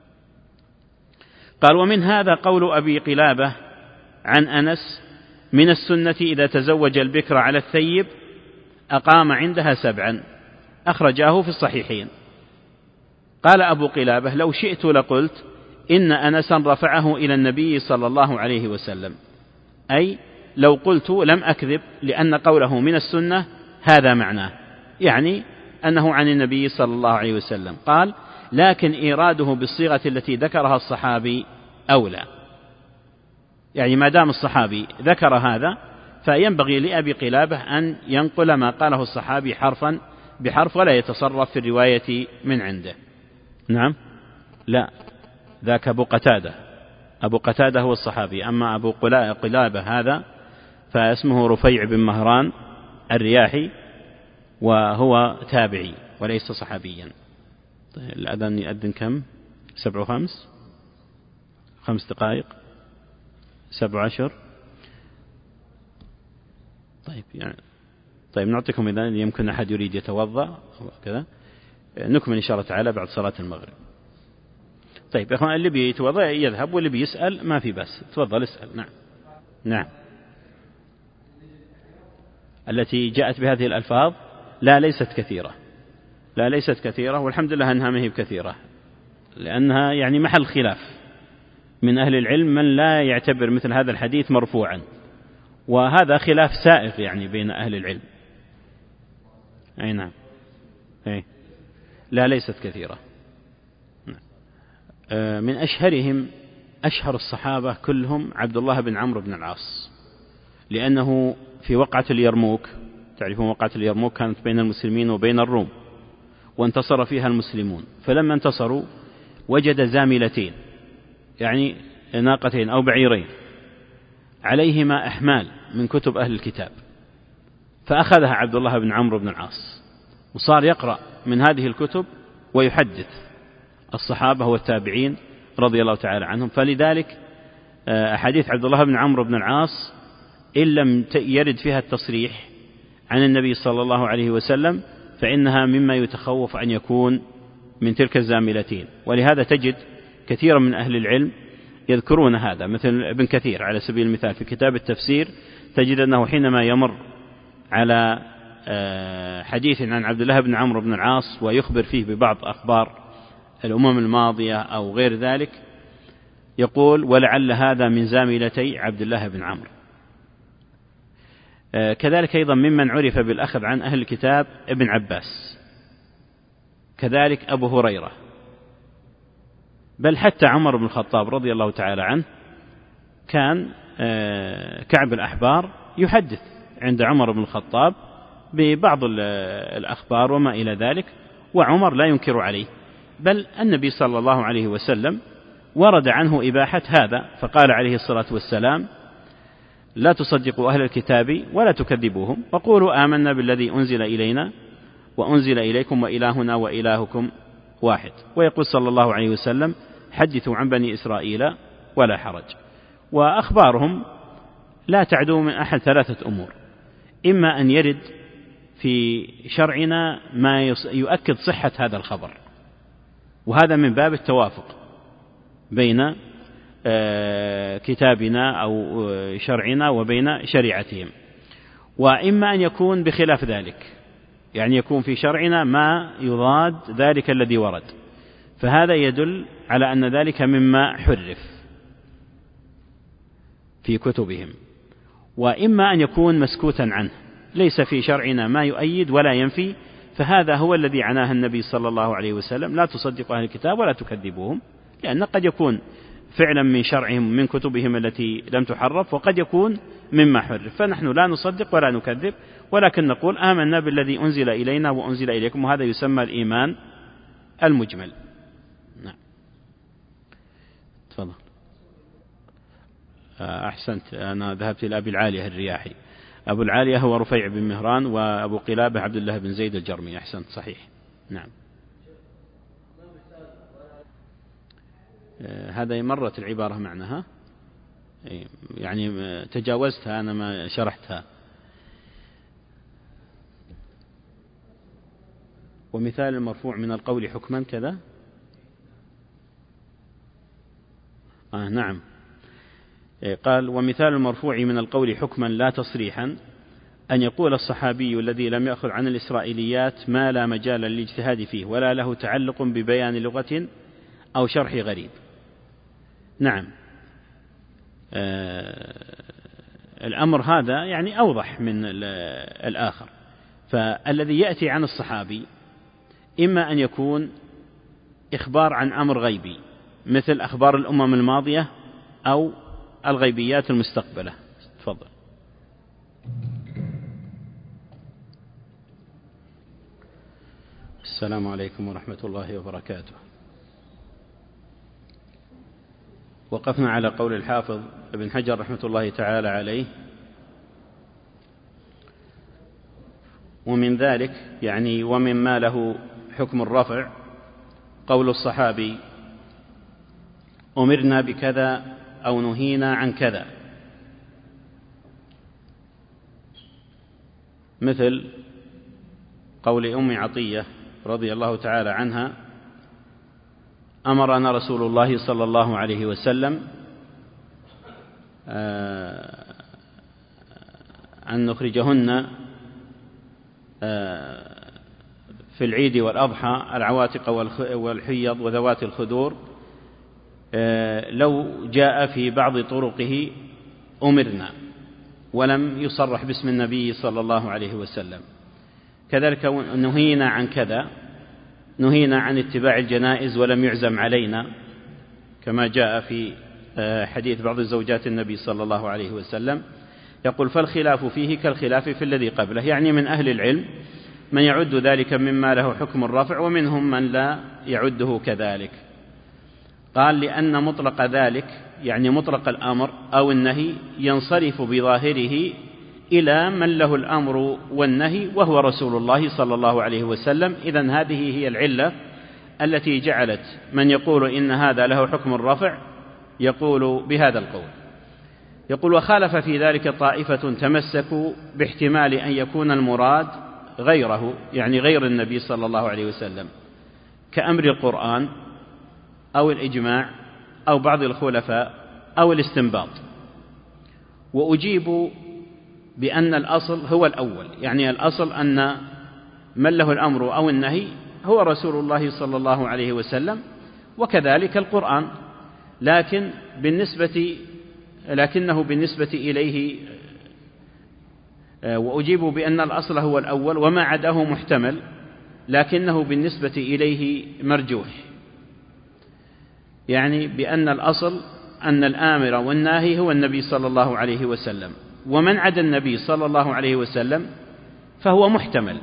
قال: ومن هذا قول أبي قلابة عن أنس: من السنة إذا تزوج البكر على الثيب أقام عندها 7، أخرجاه في الصحيحين. قال أبو قلابة: لو شئت لقلت إن أنسا رفعه إلى النبي صلى الله عليه وسلم، أي لو قلت لم أكذب، لأن قوله من السنة هذا معناه، يعني أنه عن النبي صلى الله عليه وسلم. قال: لكن إيراده بالصيغة التي ذكرها الصحابي أولى، يعني ما دام الصحابي ذكر هذا فينبغي لأبي قلابة أن ينقل ما قاله الصحابي حرفا بحرف، ولا يتصرف في الرواية من عنده. نعم، لا، ذاك أبو قتادة. أبو قتادة هو الصحابي، أما أبو قلابة هذا فاسمه رفيع بن مهران الرياحي، وهو تابعي وليس صحابيا. طيب الأذان يؤذن كم؟ 7:05، 5 دقائق، 7:10. طيب نعطيكم إذا يمكن أحد يريد يتوضأ كذا، نكمل إن شاء الله تعالى بعد صلاة المغرب. طيب يا أخوان، اللي بيتوضأ يذهب، واللي بيسأل ما في بس، تفضل اسأل. نعم. التي جاءت بهذه الألفاظ لا ليست كثيرة، والحمد لله أنها ما هي بكثيرة، لأنها يعني محل خلاف من أهل العلم من لا يعتبر مثل هذا الحديث مرفوعا، وهذا خلاف سائغ يعني بين أهل العلم. أي نعم. لا ليست كثيرة. من أشهرهم، أشهر الصحابة كلهم عبد الله بن عمرو بن العاص، لأنه في وقعة اليرموك، تعرفون وقعة اليرموك كانت بين المسلمين وبين الروم، وانتصر فيها المسلمون، فلما انتصروا وجد زاملتين، يعني ناقتين أو بعيرين، عليهما أحمال من كتب أهل الكتاب، فأخذها عبد الله بن عمرو بن العاص، وصار يقرأ من هذه الكتب ويحدث الصحابة والتابعين رضي الله تعالى عنهم. فلذلك أحاديث عبد الله بن عمرو بن العاص إن لم يرد فيها التصريح عن النبي صلى الله عليه وسلم فإنها مما يتخوف أن يكون من تلك الزاملتين. ولهذا تجد كثيرا من أهل العلم يذكرون هذا، مثل ابن كثير على سبيل المثال في كتاب التفسير، تجد أنه حينما يمر على حديث عن عبد الله بن عمرو بن العاص ويخبر فيه ببعض أخبار الأمم الماضية أو غير ذلك، يقول: ولعل هذا من زاملتي عبد الله بن عمرو. كذلك أيضا ممن عرف بالأخذ عن أهل الكتاب ابن عباس، كذلك أبو هريرة، بل حتى عمر بن الخطاب رضي الله تعالى عنه كان كعب الأحبار يحدث عند عمر بن الخطاب ببعض الأخبار وما إلى ذلك، وعمر لا ينكر عليه، بل النبي صلى الله عليه وسلم ورد عنه إباحة هذا، فقال عليه الصلاة والسلام: لا تصدقوا أهل الكتاب ولا تكذبوهم، وقولوا آمنا بالذي أنزل إلينا وأنزل إليكم وإلهنا وإلهكم واحد. ويقول صلى الله عليه وسلم: حدثوا عن بني إسرائيل ولا حرج. وأخبارهم لا تعدو من أحد 3 أمور: إما أن يرد في شرعنا ما يؤكد صحة هذا الخبر، وهذا من باب التوافق بين كتابنا أو شرعنا وبين شريعتهم، وإما أن يكون بخلاف ذلك، يعني يكون في شرعنا ما يضاد ذلك الذي ورد، فهذا يدل على أن ذلك مما حرف في كتبهم. وإما أن يكون مسكوتا عنه، ليس في شرعنا ما يؤيد ولا ينفي، فهذا هو الذي عناه النبي صلى الله عليه وسلم: لا تصدقوا أهل الكتاب ولا تكذبوهم، لأن قد يكون فعلا من شرعهم من كتبهم التي لم تحرف، وقد يكون مما حرف، فنحن لا نصدق ولا نكذب، ولكن نقول آمنا بالذي أنزل إلينا وأنزل إليكم، وهذا يسمى الإيمان المجمل. نعم. تفضل. أحسنت، أنا ذهبت إلى أبي العالية الرياحي. أبو العالية هو رفيع بن مهران، وأبو قلابة عبد الله بن زيد الجرمي. أحسنت، صحيح. نعم. هذا مرت العبارة معناها، يعني تجاوزتها، أنا ما شرحتها. ومثال المرفوع من القول حكما كذا. نعم. قال: ومثال المرفوع من القول حكما لا تصريحا أن يقول الصحابي الذي لم يأخذ عن الإسرائيليات ما لا مجال للاجتهاد فيه ولا له تعلق ببيان لغة أو شرح غريب. نعم. الأمر هذا يعني أوضح من الآخر. فالذي يأتي عن الصحابي إما أن يكون إخبار عن أمر غيبي مثل أخبار الأمم الماضية أو الغيبيات المستقبلة. تفضل. السلام عليكم ورحمة الله وبركاته. وقفنا على قول الحافظ ابن حجر رحمة الله تعالى عليه: ومن ذلك يعني ومما له حكم الرفع قول الصحابي: أمرنا بكذا أو نهينا عن كذا، مثل قول أم عطية رضي الله تعالى عنها: أمرنا رسول الله صلى الله عليه وسلم أن نخرجهن في العيد والأضحى العواتق والحيض وذوات الخدور، لو جاء في بعض طرقه أمرنا ولم يصرح باسم النبي صلى الله عليه وسلم. كذلك نهينا عن كذا، نهينا عن اتباع الجنائز ولم يعزم علينا، كما جاء في حديث بعض زوجات النبي صلى الله عليه وسلم. يقول: فالخلاف فيه كالخلاف في الذي قبله، يعني من أهل العلم من يعد ذلك مما له حكم الرفع، ومنهم من لا يعده كذلك. قال: لأن مطلق ذلك يعني مطلق الأمر أو النهي ينصرف بظاهره إلى من له الأمر والنهي وهو رسول الله صلى الله عليه وسلم. إذن هذه هي العلة التي جعلت من يقول إن هذا له حكم الرفع يقول بهذا القول. يقول: وخالف في ذلك طائفة تمسكوا باحتمال أن يكون المراد غيره، يعني غير النبي صلى الله عليه وسلم، كأمر القرآن أو الإجماع أو بعض الخلفاء أو الاستنباط. وأجيب بأن الأصل هو الأول، يعني الأصل أن من له الأمر أو النهي هو رسول الله صلى الله عليه وسلم، وكذلك القرآن، لكنه بالنسبة إليه. وأجيب بأن الأصل هو الأول وما عداه محتمل، لكنه بالنسبة إليه مرجوح، يعني بأن الأصل أن الآمر والناهي هو النبي صلى الله عليه وسلم، ومن عدا النبي صلى الله عليه وسلم فهو محتمل،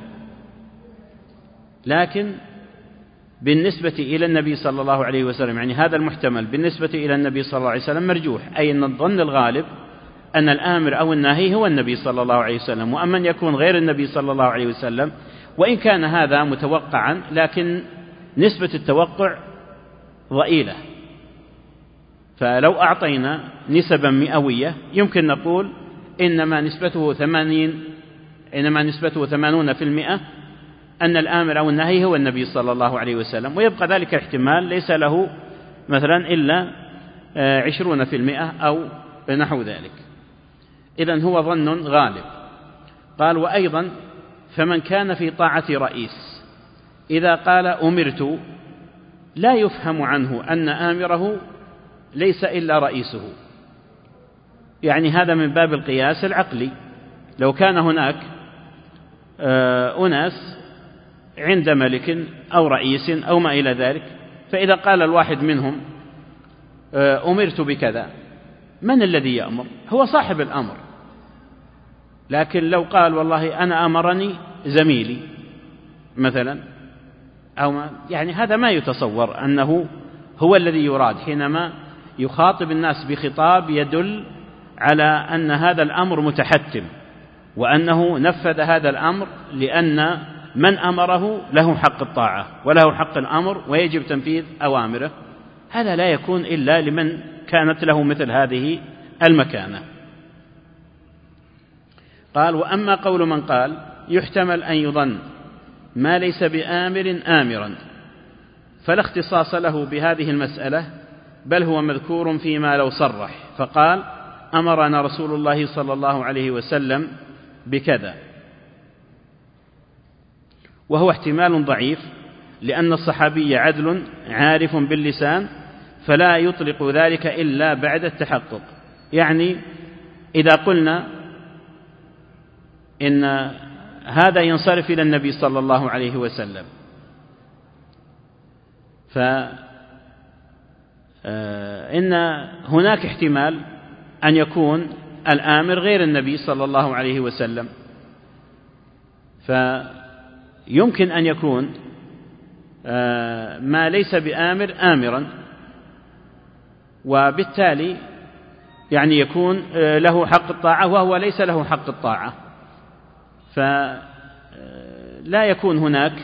لكن بالنسبة إلى النبي صلى الله عليه وسلم، يعني هذا المحتمل بالنسبة إلى النبي صلى الله عليه وسلم مرجوح، أي أن الظن الغالب أن الآمر أو الناهي هو النبي صلى الله عليه وسلم، وأما أن يكون غير النبي صلى الله عليه وسلم وإن كان هذا متوقعا، لكن نسبة التوقع ضئيلة. فلو أعطينا نسبا مئوية يمكن نقول إنما نسبته 80% أن الآمر أو النهي هو النبي صلى الله عليه وسلم، ويبقى ذلك الاحتمال ليس له مثلا إلا 20% أو نحو ذلك. إذن هو ظن غالب. قال: وأيضا فمن كان في طاعة رئيس إذا قال أمرت لا يفهم عنه أن آمره ليس إلا رئيسه، يعني هذا من باب القياس العقلي. لو كان هناك أناس عند ملك أو رئيس أو ما إلى ذلك، فإذا قال الواحد منهم أمرت بكذا، من الذي يأمر؟ هو صاحب الأمر. لكن لو قال والله أنا أمرني زميلي مثلا أو ما، يعني هذا ما يتصور أنه هو الذي يراد حينما يخاطب الناس بخطاب يدل على أن هذا الأمر متحتم، وأنه نفذ هذا الأمر لأن من أمره له حق الطاعة وله حق الأمر ويجب تنفيذ أوامره. هذا لا يكون إلا لمن كانت له مثل هذه المكانة. قال: وأما قول من قال يحتمل أن يظن ما ليس بآمر آمرا، فلا اختصاص له بهذه المسألة، بل هو مذكور فيما لو صرح فقال أمرنا رسول الله صلى الله عليه وسلم بكذا، وهو احتمال ضعيف، لأن الصحابي عدل عارف باللسان، فلا يطلق ذلك إلا بعد التحقق. يعني إذا قلنا إن هذا ينصرف إلى النبي صلى الله عليه وسلم، فإن هناك احتمال أن يكون الآمر غير النبي صلى الله عليه وسلم، فيمكن أن يكون ما ليس بآمر آمرا، وبالتالي يعني يكون له حق الطاعة وهو ليس له حق الطاعة، فلا يكون هناك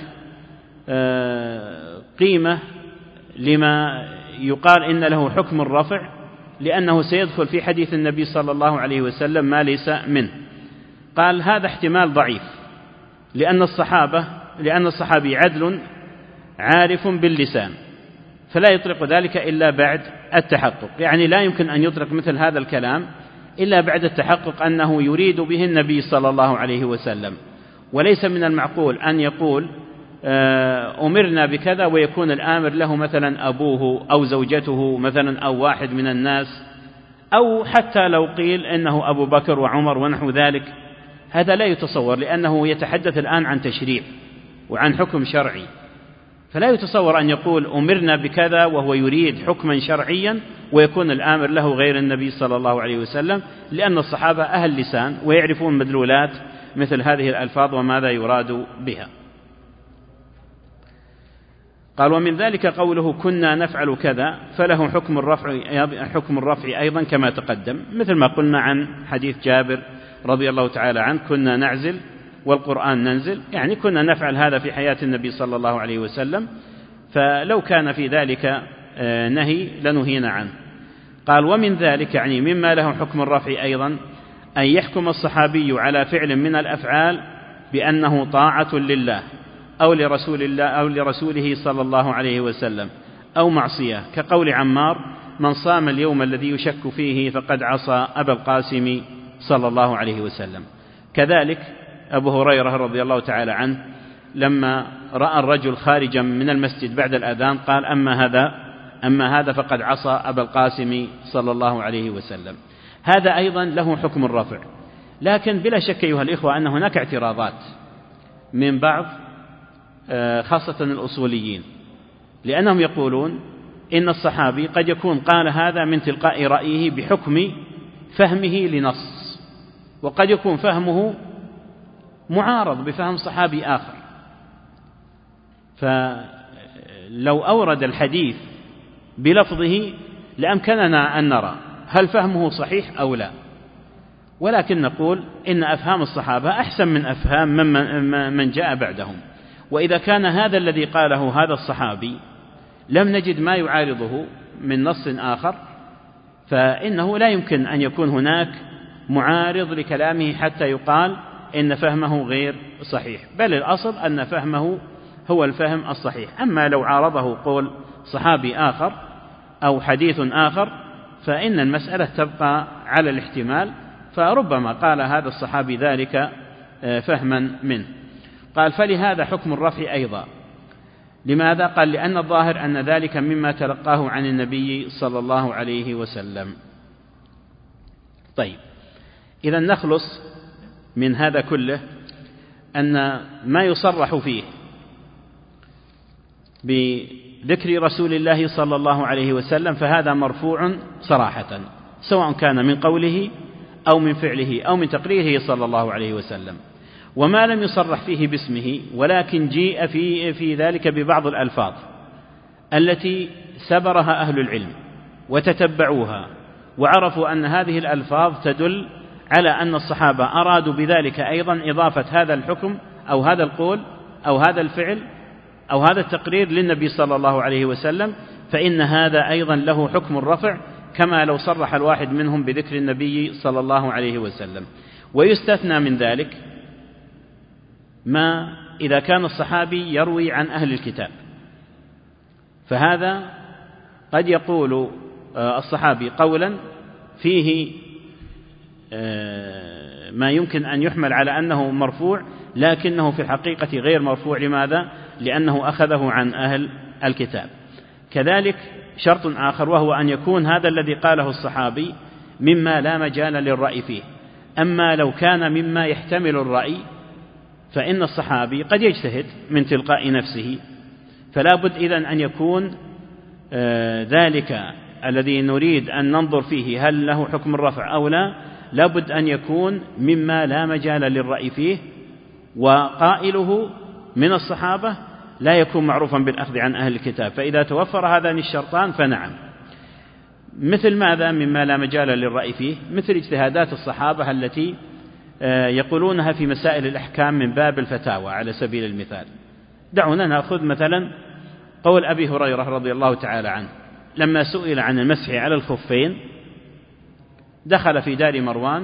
قيمة لما يقال إن له حكم الرفع، لأنه سيدخل في حديث النبي صلى الله عليه وسلم ما ليس منه. قال هذا احتمال ضعيف، لأن الصحابي عدل عارف باللسان، فلا يطلق ذلك إلا بعد التحقق. يعني لا يمكن أن يطلق مثل هذا الكلام إلا بعد التحقق أنه يريد به النبي صلى الله عليه وسلم، وليس من المعقول أن يقول أمرنا بكذا ويكون الآمر له مثلا أبوه أو زوجته مثلا أو واحد من الناس، أو حتى لو قيل إنه أبو بكر وعمر ونحو ذلك. هذا لا يتصور، لأنه يتحدث الآن عن تشريع وعن حكم شرعي، فلا يتصور أن يقول أمرنا بكذا وهو يريد حكما شرعيا ويكون الآمر له غير النبي صلى الله عليه وسلم، لأن الصحابة أهل لسان ويعرفون مدلولات مثل هذه الألفاظ وماذا يراد بها. قال: ومن ذلك قوله كنا نفعل كذا، فله حكم الرفع أيضا كما تقدم، مثل ما قلنا عن حديث جابر رضي الله تعالى عنه: كنا نعزل والقرآن ننزل، يعني كنا نفعل هذا في حياة النبي صلى الله عليه وسلم، فلو كان في ذلك نهي لنهينا عنه. قال: ومن ذلك يعني مما له حكم الرفع أيضا أن يحكم الصحابي على فعل من الأفعال بأنه طاعة لله أو لرسول الله أو لرسوله صلى الله عليه وسلم أو معصية، كقول عمار: من صام اليوم الذي يشك فيه فقد عصى أبا القاسم صلى الله عليه وسلم. كذلك أبو هريرة رضي الله تعالى عنه لما رأى الرجل خارجا من المسجد بعد الأذان قال: أما هذا فقد عصى أبا القاسم صلى الله عليه وسلم. هذا أيضا له حكم الرفع، لكن بلا شك أيها الإخوة أن هناك اعتراضات من بعض خاصة الأصوليين، لأنهم يقولون إن الصحابي قد يكون قال هذا من تلقاء رأيه بحكم فهمه لنص، وقد يكون فهمه معارض بفهم صحابي آخر، فلو أورد الحديث بلفظه لأمكننا أن نرى هل فهمه صحيح أو لا، ولكن نقول إن أفهام الصحابة أحسن من أفهام من جاء بعدهم، وإذا كان هذا الذي قاله هذا الصحابي لم نجد ما يعارضه من نص آخر، فإنه لا يمكن أن يكون هناك معارض لكلامه حتى يقال إن فهمه غير صحيح، بل الأصل أن فهمه هو الفهم الصحيح. أما لو عارضه قول صحابي آخر أو حديث آخر فإن المسألة تبقى على الاحتمال، فربما قال هذا الصحابي ذلك فهما منه. قال: فلهذا حكم الرفع أيضا. لماذا؟ قال: لأن الظاهر أن ذلك مما تلقاه عن النبي صلى الله عليه وسلم. طيب، إذا نخلص من هذا كله أن ما يصرح فيه بذكر رسول الله صلى الله عليه وسلم فهذا مرفوع صراحة، سواء كان من قوله أو من فعله أو من تقريره صلى الله عليه وسلم. وما لم يصرح فيه باسمه ولكن جيء في ذلك ببعض الألفاظ التي سبرها أهل العلم وتتبعوها وعرفوا أن هذه الألفاظ تدل على أن الصحابة أرادوا بذلك أيضا إضافة هذا الحكم أو هذا القول أو هذا الفعل أو هذا التقرير للنبي صلى الله عليه وسلم، فإن هذا أيضا له حكم الرفع كما لو صرح الواحد منهم بذكر النبي صلى الله عليه وسلم. ويستثنى من ذلك ما إذا كان الصحابي يروي عن أهل الكتاب، فهذا قد يقول الصحابي قولا فيه ما يمكن أن يحمل على أنه مرفوع لكنه في الحقيقة غير مرفوع. لماذا؟ لأنه أخذه عن أهل الكتاب. كذلك شرط آخر وهو أن يكون هذا الذي قاله الصحابي مما لا مجال للرأي فيه. أما لو كان مما يحتمل الرأي فإن الصحابي قد يجتهد من تلقاء نفسه، فلا بد إذن أن يكون ذلك الذي نريد أن ننظر فيه هل له حكم الرفع أو لا بد أن يكون مما لا مجال للرأي فيه، وقائله من الصحابة لا يكون معروفا بالأخذ عن أهل الكتاب. فإذا توفر هذان الشرطان فنعم. مثل ماذا مما لا مجال للرأي فيه؟ مثل اجتهادات الصحابة التي يقولونها في مسائل الأحكام من باب الفتاوى على سبيل المثال. دعونا نأخذ مثلا قول أبي هريرة رضي الله تعالى عنه لما سئل عن المسح على الخفين، دخل في دار مروان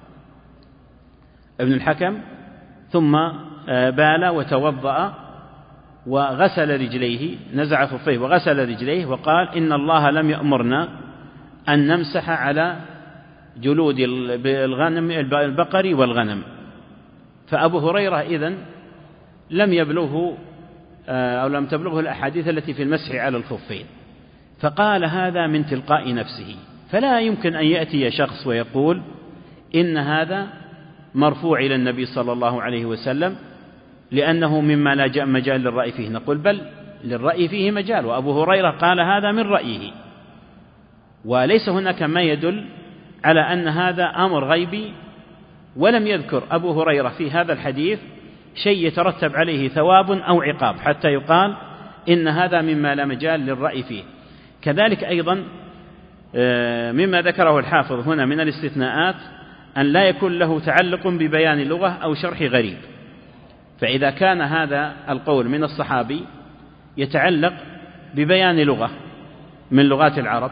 ابن الحكم ثم بال وتوضأ وغسل رجليه، نزع خفيه وغسل رجليه وقال إن الله لم يأمرنا أن نمسح على جلود الغنم البقر والغنم. فأبو هريرة إذن لم يبلغه أو لم تبلغه الأحاديث التي في المسح على الخفين، فقال هذا من تلقاء نفسه. فلا يمكن أن يأتي شخص ويقول إن هذا مرفوع إلى النبي صلى الله عليه وسلم لأنه مما لا جاء مجال للرأي فيه. نقول بل للرأي فيه مجال، وأبو هريرة قال هذا من رأيه، وليس هناك ما يدل على أن هذا أمر غيبي، ولم يذكر أبو هريرة في هذا الحديث شيء يترتب عليه ثواب أو عقاب حتى يقال إن هذا مما لا مجال للرأي فيه. كذلك أيضا مما ذكره الحافظ هنا من الاستثناءات أن لا يكون له تعلق ببيان لغة أو شرح غريب. فإذا كان هذا القول من الصحابي يتعلق ببيان لغة من لغات العرب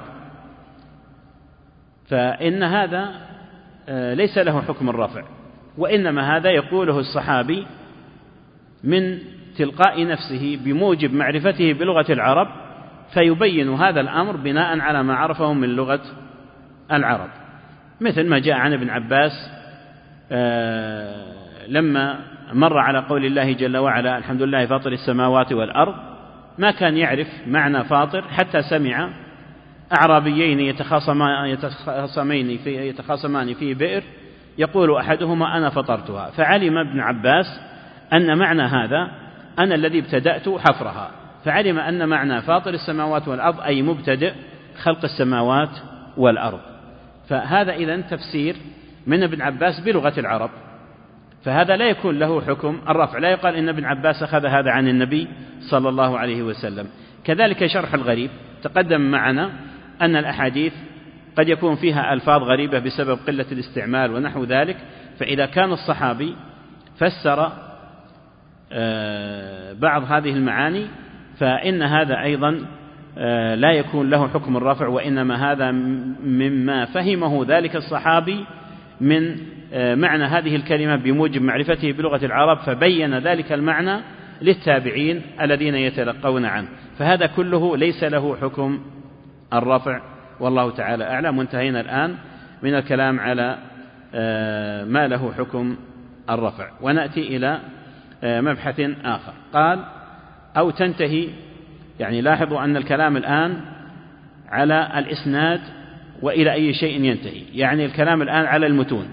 فإن هذا ليس له حكم الرفع، وإنما هذا يقوله الصحابي من تلقاء نفسه بموجب معرفته بلغة العرب، فيبين هذا الأمر بناء على ما عرفه من لغة العرب. مثل ما جاء عن ابن عباس لما مر على قول الله جل وعلا الحمد لله فاطر السماوات والأرض، ما كان يعرف معنى فاطر حتى سمع أعرابيين يتخاصمان في بئر يقول أحدهما أنا فطرتها، فعلم ابن عباس أن معنى هذا أنا الذي ابتدأت حفرها، فعلم أن معنى فاطر السماوات والأرض أي مبتدئ خلق السماوات والأرض. فهذا إذن تفسير من ابن عباس بلغة العرب، فهذا لا يكون له حكم الرفع، لا يقال إن ابن عباس أخذ هذا عن النبي صلى الله عليه وسلم. كذلك شرح الغريب، تقدم معنا أن الأحاديث قد يكون فيها ألفاظ غريبة بسبب قلة الاستعمال ونحو ذلك، فإذا كان الصحابي فسر بعض هذه المعاني فإن هذا أيضا لا يكون له حكم الرفع، وإنما هذا مما فهمه ذلك الصحابي من معنى هذه الكلمة بموجب معرفته بلغة العرب، فبين ذلك المعنى للتابعين الذين يتلقون عنه، فهذا كله ليس له حكم الرفع، والله تعالى أعلم. وانتهينا الآن من الكلام على ما له حكم الرفع، ونأتي إلى مبحث آخر. قال أو تنتهي، يعني لاحظوا أن الكلام الآن على الإسناد وإلى أي شيء ينتهي، يعني الكلام الآن على المتون،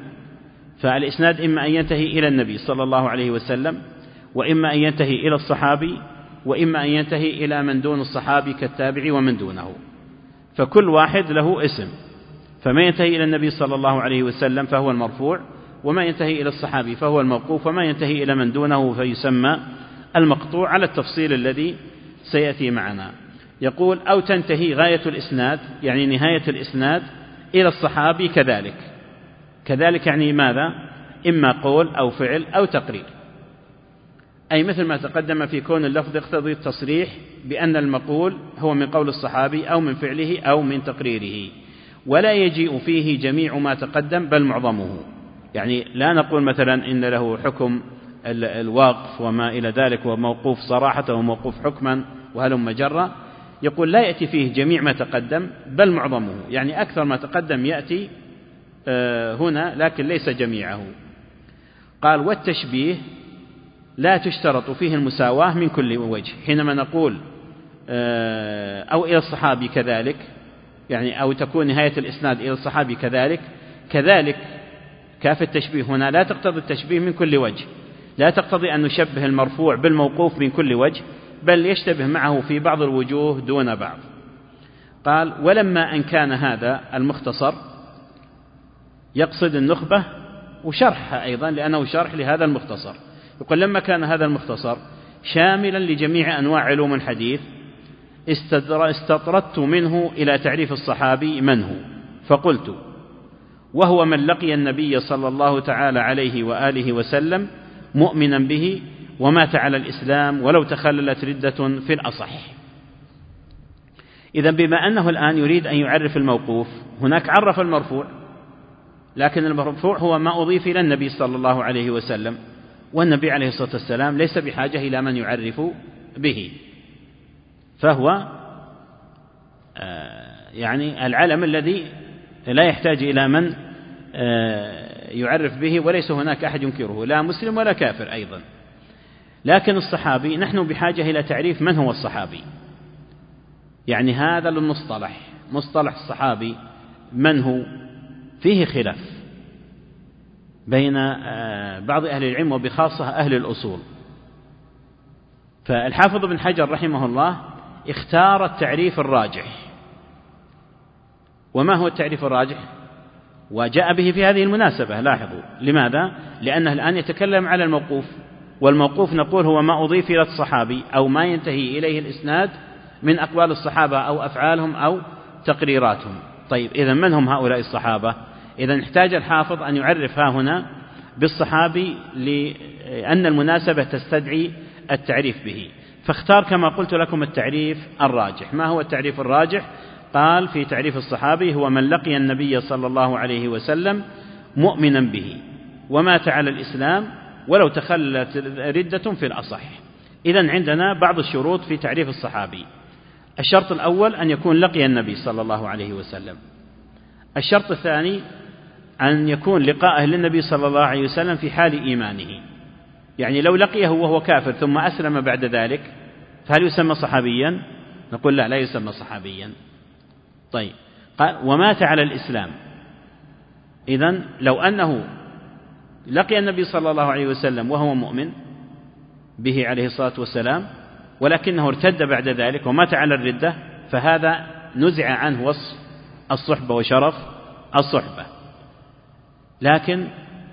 فالإسناد إما أن ينتهي إلى النبي صلى الله عليه وسلم، وإما أن ينتهي إلى الصحابي، وإما أن ينتهي إلى من دون الصحابي كالتابع ومن دونه، فكل واحد له اسم، فما ينتهي إلى النبي صلى الله عليه وسلم فهو المرفوع، وما ينتهي إلى الصحابي فهو الموقوف، وما ينتهي إلى من دونه فيسمى المقطوع على التفصيل الذي سيأتي معنا. يقول أو تنتهي غاية الإسناد، يعني نهاية الإسناد، إلى الصحابي كذلك يعني ماذا؟ إما قول أو فعل أو تقرير، أي مثل ما تقدم في كون اللفظ يقتضي التصريح بأن المقول هو من قول الصحابي أو من فعله أو من تقريره، ولا يجيء فيه جميع ما تقدم بل معظمه. يعني لا نقول مثلا إن له حكم الوقف وما إلى ذلك وموقوف صراحة وموقوف حكما وهلم جرة، يقول لا يأتي فيه جميع ما تقدم بل معظمه، يعني أكثر ما تقدم يأتي هنا لكن ليس جميعه. قال والتشبيه لا تشترط فيه المساواة من كل وجه، حينما نقول أو إلى الصحابي كذلك، يعني أو تكون نهاية الإسناد إلى الصحابي كذلك كاف التشبيه هنا لا تقتضي التشبيه من كل وجه، لا تقتضي أن نشبه المرفوع بالموقوف من كل وجه، بل يشتبه معه في بعض الوجوه دون بعض. قال ولما أن كان هذا المختصر، يقصد النخبة وشرحها أيضا لأنه شرح لهذا المختصر، يقول لما كان هذا المختصر شاملا لجميع أنواع علوم الحديث استطردت منه إلى تعريف الصحابي من هو، فقلت وهو من لقي النبي صلى الله تعالى عليه وآله وسلم مؤمنا به ومات على الإسلام ولو تخللت ردة في الأصح. إذا بما أنه الآن يريد أن يعرف الموقوف، هناك عرف المرفوع، لكن المرفوع هو ما أضيف إلى النبي صلى الله عليه وسلم، والنبي عليه الصلاة والسلام ليس بحاجة إلى من يعرف به، فهو يعني العلم الذي لا يحتاج إلى من يعرف به، وليس هناك أحد ينكره لا مسلم ولا كافر أيضا. لكن الصحابي نحن بحاجة إلى تعريف من هو الصحابي، يعني هذا المصطلح، مصطلح الصحابي من هو، فيه خلاف بين بعض أهل العلم وبخاصة أهل الأصول. فالحافظ بن حجر رحمه الله اختار التعريف الراجح. وما هو التعريف الراجح؟ وجاء به في هذه المناسبة، لاحظوا لماذا؟ لأنه الآن يتكلم على الموقوف، والموقوف نقول هو ما أضيف إلى الصحابي أو ما ينتهي إليه الإسناد من أقوال الصحابة أو أفعالهم أو تقريراتهم. طيب إذا من هم هؤلاء الصحابة؟ إذا احتاج الحافظ أن يعرف ها هنا بالصحابي لأن المناسبة تستدعي التعريف به، فاختار كما قلت لكم التعريف الراجح. ما هو التعريف الراجح؟ قال في تعريف الصحابي هو من لقي النبي صلى الله عليه وسلم مؤمنا به ومات على الإسلام ولو تخلت ردة في الأصح. إذن عندنا بعض الشروط في تعريف الصحابي. الشرط الأول أن يكون لقي النبي صلى الله عليه وسلم. الشرط الثاني أن يكون لقاءه للنبي صلى الله عليه وسلم في حال إيمانه، يعني لو لقيه وهو كافر ثم أسلم بعد ذلك فهل يسمى صحابيا؟ نقول لا يسمى صحابيا. طيب قال ومات على الإسلام. إذن لو أنه لقي النبي صلى الله عليه وسلم وهو مؤمن به عليه الصلاة والسلام ولكنه ارتد بعد ذلك ومات على الردة، فهذا نزع عنه وصف الصحبة وشرف الصحبة. لكن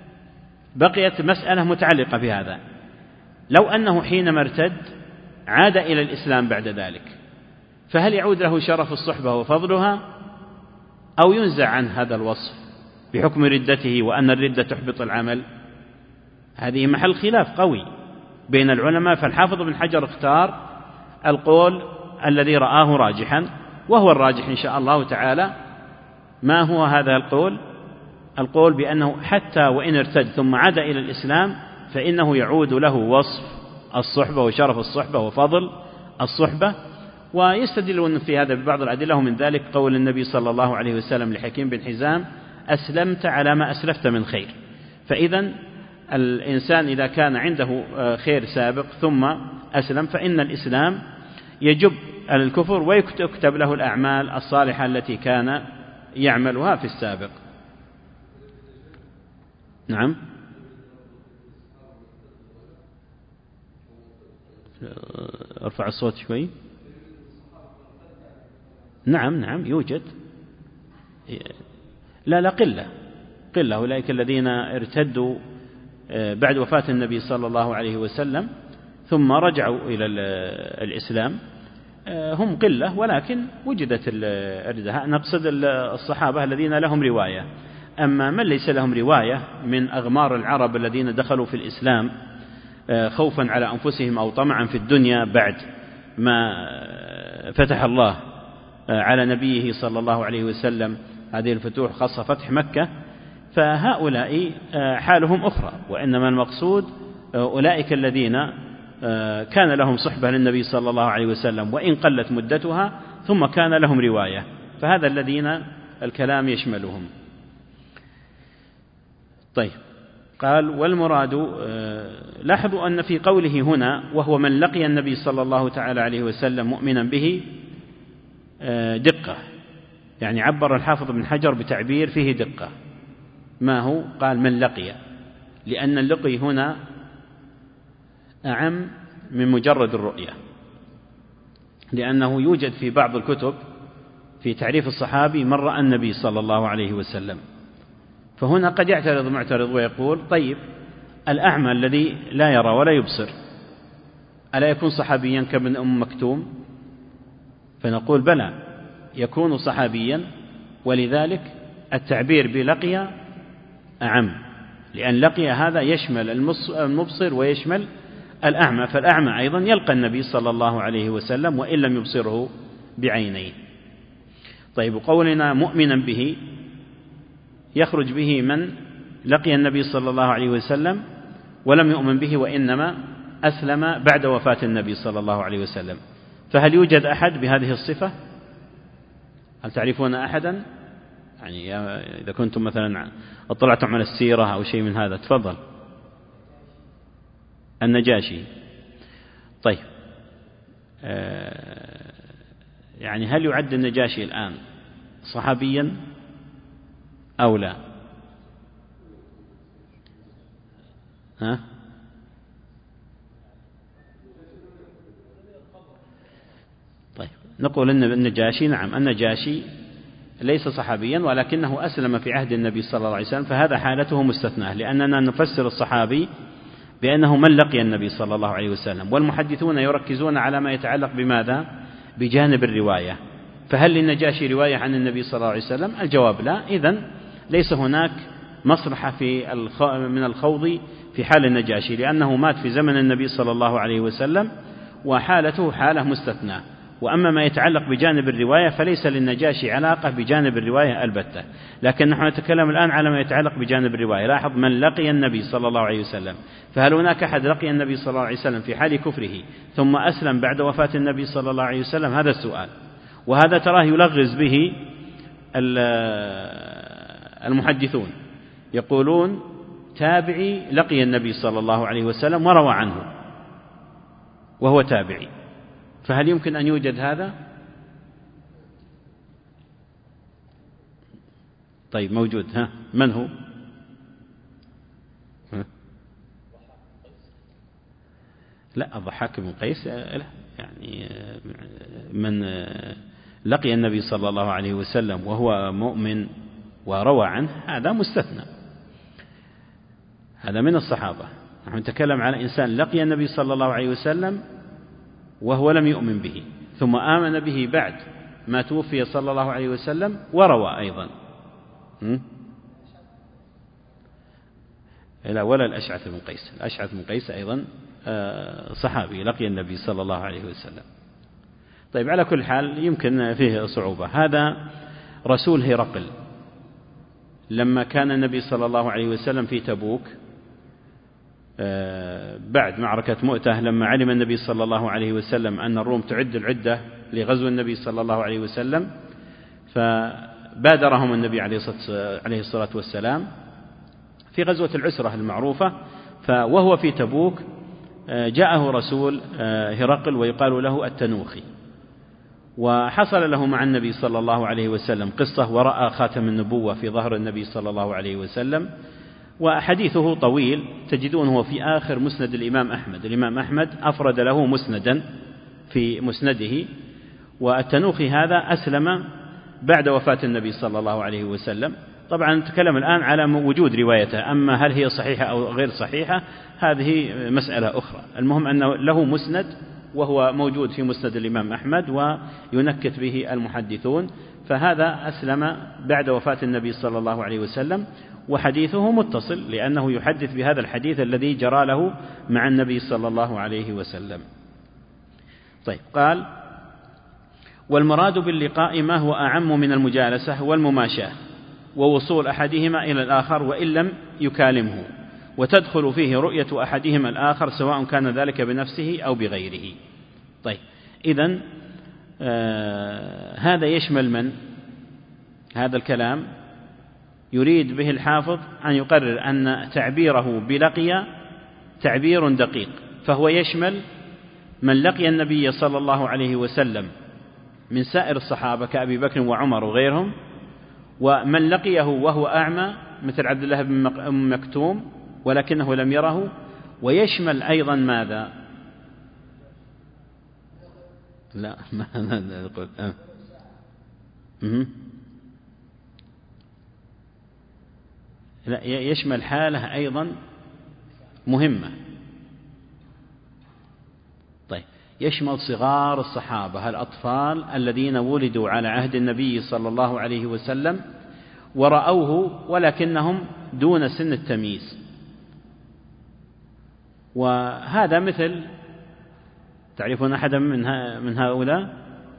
بقيت مسألة متعلقة بهذا، لو أنه حينما ارتد عاد إلى الإسلام بعد ذلك، فهل يعود له شرف الصحبة وفضلها أو ينزع عنه هذا الوصف بحكم ردته وأن الردة تحبط العمل؟ هذه محل خلاف قوي بين العلماء. فالحافظ بن حجر اختار القول الذي رآه راجحا، وهو الراجح إن شاء الله تعالى. ما هو هذا القول؟ القول بأنه حتى وإن ارتد ثم عاد إلى الإسلام فإنه يعود له وصف الصحبة وشرف الصحبة وفضل الصحبة. ويستدلون في هذا ببعض الأدلة، ومن ذلك قول النبي صلى الله عليه وسلم لحكيم بن حزام أسلمت على ما أسلفت من خير. فإذا الإنسان إذا كان عنده خير سابق ثم أسلم فإن الإسلام يجب الكفر ويكتب له الأعمال الصالحة التي كان يعملها في السابق. نعم. ارفع الصوت شوي. نعم يوجد. لا قلة أولئك الذين ارتدوا بعد وفاة النبي صلى الله عليه وسلم ثم رجعوا إلى الإسلام هم قلة، ولكن وجدت الردة. نقصد الصحابة الذين لهم رواية. أما من ليس لهم رواية من أغمار العرب الذين دخلوا في الإسلام خوفا على أنفسهم أو طمعا في الدنيا بعد ما فتح الله على نبيه صلى الله عليه وسلم هذه الفتوح، خاصة فتح مكة، فهؤلاء حالهم أخرى. وإنما المقصود أولئك الذين كان لهم صحبة للنبي صلى الله عليه وسلم وإن قلت مدتها ثم كان لهم رواية، فهذا الذين الكلام يشملهم. طيب، قال والمراد، لاحظوا أن في قوله هنا وهو من لقي النبي صلى الله تعالى عليه وسلم مؤمنا به دقة، يعني عبر الحافظ بن حجر بتعبير فيه دقة. ما هو؟ قال من لقي، لأن اللقي هنا أعم من مجرد الرؤية، لأنه يوجد في بعض الكتب في تعريف الصحابي من رأى النبي صلى الله عليه وسلم، فهنا قد يعترض معترض ويقول طيب الأعمى الذي لا يرى ولا يبصر ألا يكون صحابيا كابن أم مكتوم؟ فنقول بلى، يكون صحابيا، ولذلك التعبير بلقي أعم، لأن لقي هذا يشمل المبصر ويشمل الأعمى، فالأعمى أيضا يلقى النبي صلى الله عليه وسلم وإن لم يبصره بعينيه. طيب، قولنا مؤمنا به يخرج به من لقي النبي صلى الله عليه وسلم ولم يؤمن به وإنما أسلم بعد وفاة النبي صلى الله عليه وسلم، فهل يوجد أحد بهذه الصفة؟ هل تعرفون أحدا؟ يعني إذا كنتم مثلا اطلعتم على السيرة أو شيء من هذا، تفضل. النجاشي. طيب، يعني هل يعد النجاشي الآن صحابيا أو لا؟ ها؟ طيب، نقول أن النجاشي، نعم، النجاشي ليس صحابيا ولكنه أسلم في عهد النبي صلى الله عليه وسلم، فهذا حالته مستثناة، لأننا نفسر الصحابي بأنه من لقي النبي صلى الله عليه وسلم، والمحدثون يركزون على ما يتعلق بماذا؟ بجانب الرواية. فهل للنجاشي رواية عن النبي صلى الله عليه وسلم؟ الجواب لا. إذن ليس هناك مصلحة من الخوض في حال النجاشي، لأنه مات في زمن النبي صلى الله عليه وسلم وحالته حالة مستثناة. وأما ما يتعلق بجانب الرواية فليس للنجاشي علاقة بجانب الرواية البتة، لكن نحن نتكلم الآن على ما يتعلق بجانب الرواية. لاحظ من لقي النبي صلى الله عليه وسلم، فهل هناك أحد لقي النبي صلى الله عليه وسلم في حال كفره ثم أسلم بعد وفاة النبي صلى الله عليه وسلم؟ هذا السؤال، وهذا تراه يلغز به المحدثون، يقولون تابعي لقي النبي صلى الله عليه وسلم وروى عنه وهو تابعي، فهل يمكن أن يوجد هذا؟ طيب، موجود. ها، من هو؟ لا، الضحاك بن قيس يعني من لقي النبي صلى الله عليه وسلم وهو مؤمن وروى عنه، هذا مستثنى، هذا من الصحابة. نحن نتكلم على إنسان لقي النبي صلى الله عليه وسلم وهو لم يؤمن به، ثم آمن به بعد ما توفي صلى الله عليه وسلم وروى أيضا. لا، ولا الأشعث بن قيس. الأشعث بن قيس أيضا صحابي لقي النبي صلى الله عليه وسلم. طيب، على كل حال يمكن فيه صعوبة. هذا رسول هرقل لما كان النبي صلى الله عليه وسلم في تبوك بعد معركة مؤتة، لما علم النبي صلى الله عليه وسلم أن الروم تعد العدة لغزو النبي صلى الله عليه وسلم، فبادرهم النبي عليه الصلاة والسلام في غزوة العسرة المعروفة. وهو في تبوك جاءه رسول هرقل ويقال له التنوخي، وحصل له مع النبي صلى الله عليه وسلم قصة، ورأى خاتم النبوة في ظهر النبي صلى الله عليه وسلم، وحديثه طويل تجدونه في آخر مسند الإمام أحمد. الإمام أحمد أفرد له مسندا في مسنده. والتنوخي هذا أسلم بعد وفاة النبي صلى الله عليه وسلم. طبعا نتكلم الآن على وجود روايته، أما هل هي صحيحة أو غير صحيحة هذه مسألة أخرى. المهم أنه له مسند وهو موجود في مسند الإمام أحمد وينكت به المحدثون، فهذا أسلم بعد وفاة النبي صلى الله عليه وسلم، وحديثه متصل لأنه يحدث بهذا الحديث الذي جرى له مع النبي صلى الله عليه وسلم. طيب، قال: والمراد باللقاء ما هو أعم من المجالسة والمماشاة ووصول أحدهما إلى الآخر وإن لم يكالمه، وتدخل فيه رؤية أحدهما الآخر سواء كان ذلك بنفسه أو بغيره. طيب، إذن هذا يشمل من؟ هذا الكلام يريد به الحافظ أن يقرر أن تعبيره بلقي تعبير دقيق، فهو يشمل من لقي النبي صلى الله عليه وسلم من سائر الصحابة كأبي بكر وعمر وغيرهم، ومن لقيه وهو أعمى مثل عبد الله بن مكتوم ولكنه لم يره، ويشمل أيضا ماذا؟ لا ما نقول لا، يشمل حالة أيضا مهمة. طيب، يشمل صغار الصحابة الأطفال الذين ولدوا على عهد النبي صلى الله عليه وسلم ورأوه ولكنهم دون سن التمييز، وهذا مثل، تعرفون أحدا من هؤلاء؟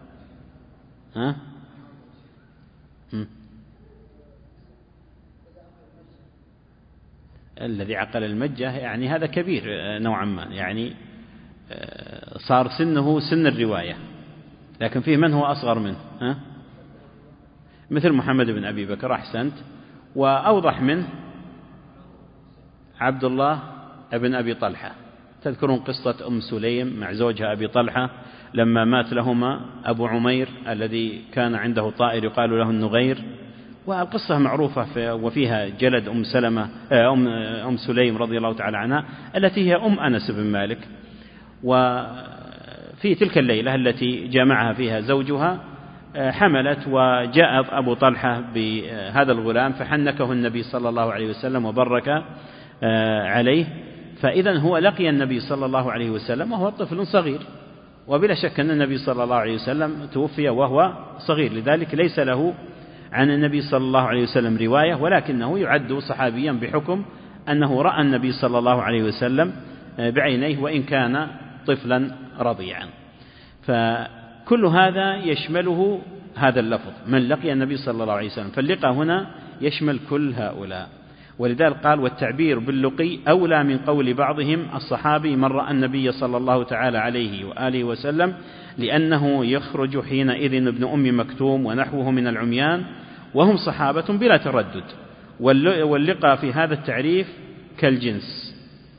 الذي عقل المجة، يعني هذا كبير نوعا ما، يعني صار سنه سن الرواية، لكن فيه من هو أصغر منه، مثل محمد بن أبي بكر. أحسنت. وأوضح منه عبد الله بن أبي طلحة. تذكرون قصة أم سليم مع زوجها أبي طلحة لما مات لهما أبو عمير الذي كان عنده طائر يقال له النغير، والقصة معروفة وفيها جلد أم سليم رضي الله تعالى عنها التي هي أم أنس بن مالك. وفي تلك الليلة التي جامعها فيها زوجها حملت، وجاء أبو طلحة بهذا الغلام فحنكه النبي صلى الله عليه وسلم وبرك عليه، فإذا هو لقي النبي صلى الله عليه وسلم وهو طفل صغير، وبلا شك أن النبي صلى الله عليه وسلم توفي وهو صغير، لذلك ليس له عن النبي صلى الله عليه وسلم رواية، ولكنه يعد صحابيا بحكم أنه رأى النبي صلى الله عليه وسلم بعينيه وإن كان طفلا رضيعا. فكل هذا يشمله هذا اللفظ من لقي النبي صلى الله عليه وسلم، فاللقاء هنا يشمل كل هؤلاء. ولذلك قال: والتعبير باللقي أولى من قول بعضهم الصحابي من رأى النبي صلى الله تعالى عليه وآله وسلم، لأنه يخرج حينئذ ابن أم مكتوم ونحوه من العميان وهم صحابة بلا تردد. واللقاء في هذا التعريف كالجنس،